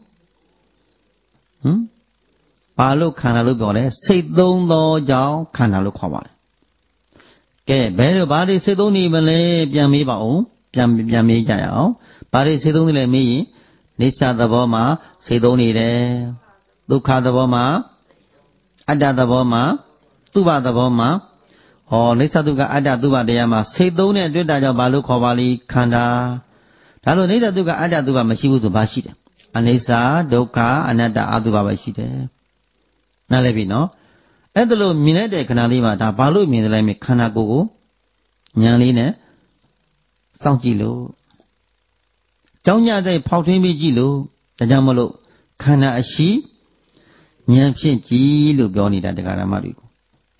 ဘာလို့ခန္ဓာလို့ပြောလဲစိတ်သုံးသောကြောင့်ခန္ဓာလို့ခေါ်ပါတယ်ကဲဘယ်လိုဘာတွေစိတ်သုံးနေမလဲပြန်မေးပါဦးပြန်မေးကြရအောင်ဘာတွေစိတ်သုံးနေလဲမေးရင်နိစ္စသဘောမှာစိတ်သုံးနေတယ်ဒုက္ခသဘောမှာအတ္တသဘောမှာသုဘသဘောမှာဟောနိစ္စဒုက္ခအတ္တသုဘတရားမှာစိတ်သုံးတဲ့တွေ့တာကြောင့်ဘာလို့ခေါ်ပါလိခန္ဓာဒါဆိုနိစ္စဒုက္ခအတ္တသုဘမရှိဘူးဆိုဘာရှိတယ်အနိစ္စဒုက္ခအနတ္တအသုဘပဲရှိတယ်နားလည်ပြီနော်အဲ့ဒါလို့မြင်တဲ့ခဏလေးမှာဒါဘာလို့မြင်တယ်လဲခန္ဓာကိုယ်ကိုဉာဏ်လေးနဲ့စောင့်ကြည့်လို့ကြောင်းညတဲ့ဖောက်ထွင်းပြီးကြည့်လို့ဒါကြောင့်မလို့ခန္ဓာအရှိဉာဏ်ဖြင့်ကြည့်လို့ပြောနေတာတရားဓမ္မတွေကို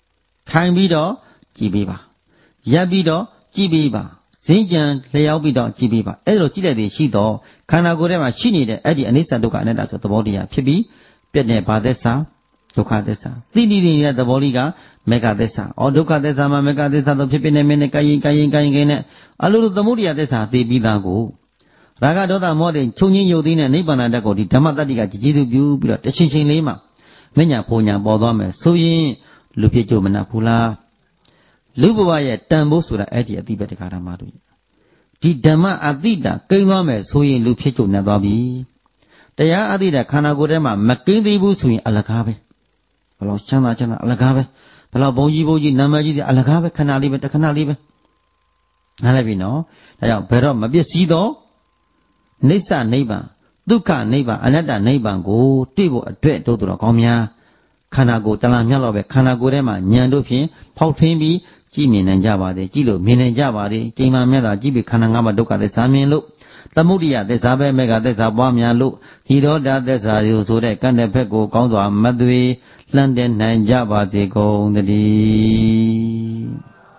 ထိုင်ပြီးတော့ကြည်ပေးပါရပ်ပြီးတော့ကြည်ပေးပါဈဉ္ကြံလျှောက်ပြီးတော့ကြည်ပေးပါအဲ့လိုကြည့်လိုက်သည်ရှိတော့ခန္ဓာကိုယ်ထဲမှာရှိနေတဲ့အဲ့ဒီအနိစ္စဒုက္ခအနတ္တဆိုသဘောတရားဖြစ်ပြီးပြည့်တဲ့ဘာသစ္စာဒုက္ခသစ္စာသိတိနေတဲ့သဘောလေးကမေဃသစ္စာဒုက္ခသစ္စာမှာမေဃသစ္စာတော့ဖြစ်ဖြစ်နေမင်းနဲ့ကိုင်းနဲ့အလိုလိုသမုဒိယသစ္စာသိပြီးသားကိုရာဂဒေါသမောဟတွေချုပ်ငင်းယုတ်သိနဲ့နိဗ္ဗာန်တက်ကိုဒီဓမ္မတတ္တိကကြည်သူပြုပြီးတော့တချင်းချင်းလေးမှာမညာဖုန်ညာပေါ်သွားမယ်ဆိုရင်လူဖြစ်ကြမနာဘူးလားလူဘဝရဲ့တန်ဖိုးဆိုတာအဲ့ဒီအတိပဲတခါဓမ္မတို့ဒီဓမ္မအတိတာကိန်းသွားမယ်ဆိုရင်လူဖြစ်ကြနေသွားပြီတရားအတိတာခန္ဓာကိုယ်ထဲမှာမကိန်းသေးဘူးဆိုရင်အလကားပဲဘလို့ချမ်းသာအလကားပဲဘလို့ဘုံကြီးနာမည်ကြီးအလကားပဲခဏလေးပဲတခဏလေးပဲနားလည်ပြီနော်ဒါကြောင့်ဘယ်တော့မပစ္စည်းတော့နိစ္စနိဗ္ဗာန်ဒုက္ခနိဗ္ဗာန်အနတ္တနိဗ္ဗာန်ကိုတွေ့ဖို့အတွက်တို့တော်ကောင်းများခန္ဓာကိုယ်တလားမြောက်တော့ပဲခန္ဓာကိုယ်ထဲမှာဉာဏ်တို့ဖြင့်ဖောက်ထွင်းပြီးကြည့်မြင်နိုင်ကြပါသေးကြည့်လို့မြင်နိုင်ကြပါသေးကျိန်မာမြတ်သာကြည့်ပြီးခန္ဓာ၅ပါးဒုက္ခသစ္စာမြင်လို့သမုဒိယသစ္စာပဲမေဃသစ္စာပွားများလို့ဟိရောဓသစ္စာတွေကိုဆိုတဲ့ကံတဲ့ဘက်ကိုကောင်းစွာမသွေလှမ်းတဲ့နိုင်ကြပါစေကုန်သတည်း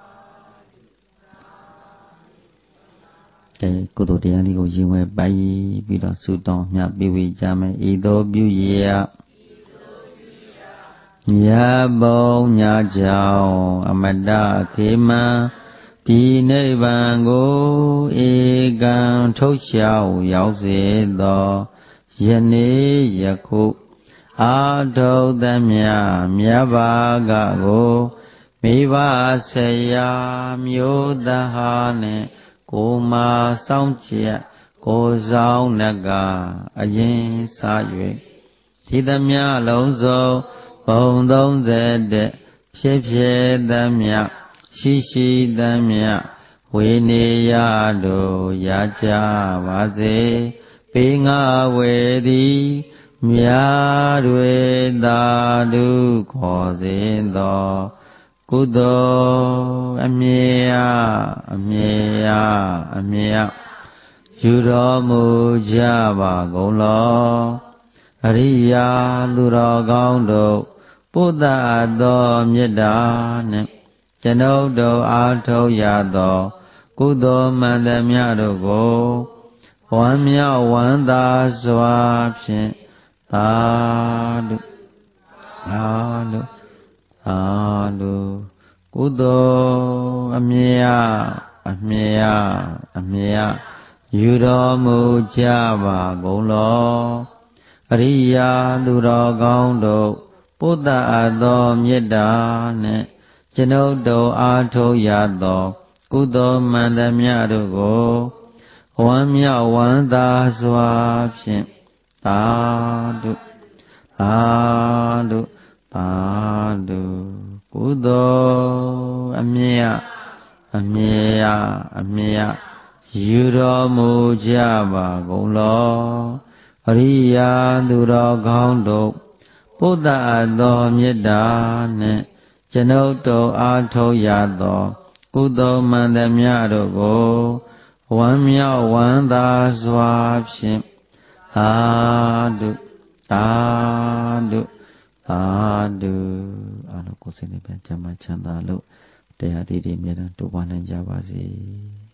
ကုသိုလ်တရားလေးကိုရင်ဝဲပိုက်ပြီးတော့ဆုတောင်းမြတ်ပြီးဝေကြမယ်ဤသို့ပြုရညဘုံညကြောင့်အမတခေမံဒီနိဗ္ဗာန်ကိုဧကံထုတ်ချောက်ရောက်စေသောယနေ့ယခုအာထုသမြမြတ်ဘာကကိုမိဘဆရာမျိုးသားဟာနဲ့ကိုမာဆောင်ချက်ကိုဆောင်နကအရင်စား၍ဒီသမျှလုံးစုံဘုံ31ဖြစ်သမျှရှိသမျှဝေနေရတို့ရကြပါစေပေငါဝေသည်မြာတွေသာဓုခေါ်စေသောကုသိုလ်အမြဲယူတော်မူကြပါကုန်လောအရိယာသူတော်ကောင်းတို့ပုဒ္ဒသောမေတ္တာနှင့်ကျွန်ုပ်တို့အားထုတ်ရသောကုသိုလ်မှန်သမျှတို့ကိုဝမ်းမြောက်ဝမ်းသာစွာဖြင့်သာဓုကုသိုလ်အမြဲယူတော်မူကြပါကုန်လောအရိယာသူတော်ကောင်းတို့ပုဒ္ဒသောမေတ္တာနှင့်ကျွန်ုပ်တို့အားထုတ်ရသောကုသိုလ်မှန်သမျှတို့ကိုဝမ်းမြောက်ဝမ်းသာစွာဖြင့်သာဓုကုသိုလ်အမြဲယူတော်မူကြပါကုန်လောအရိယာသူတော်ကောင်းတို့ပုဒ္ဒသောမေတ္တာနှင့်ကျွန်ုပ်တို့အားထုတ်ရသောကုသိုလ်မှန်သမျှတို့ကိုဝမ်းမြောက်ဝမ်းသာစွာဖြင့်သာဓုအားလုံးကိုယ်စိတ်နဲ့ပြန်ကျမ်းမှချမ်းသာလို့တရားတည်တည်မြဲတမ်းတိုးပွားနိုင်ကြပါစေ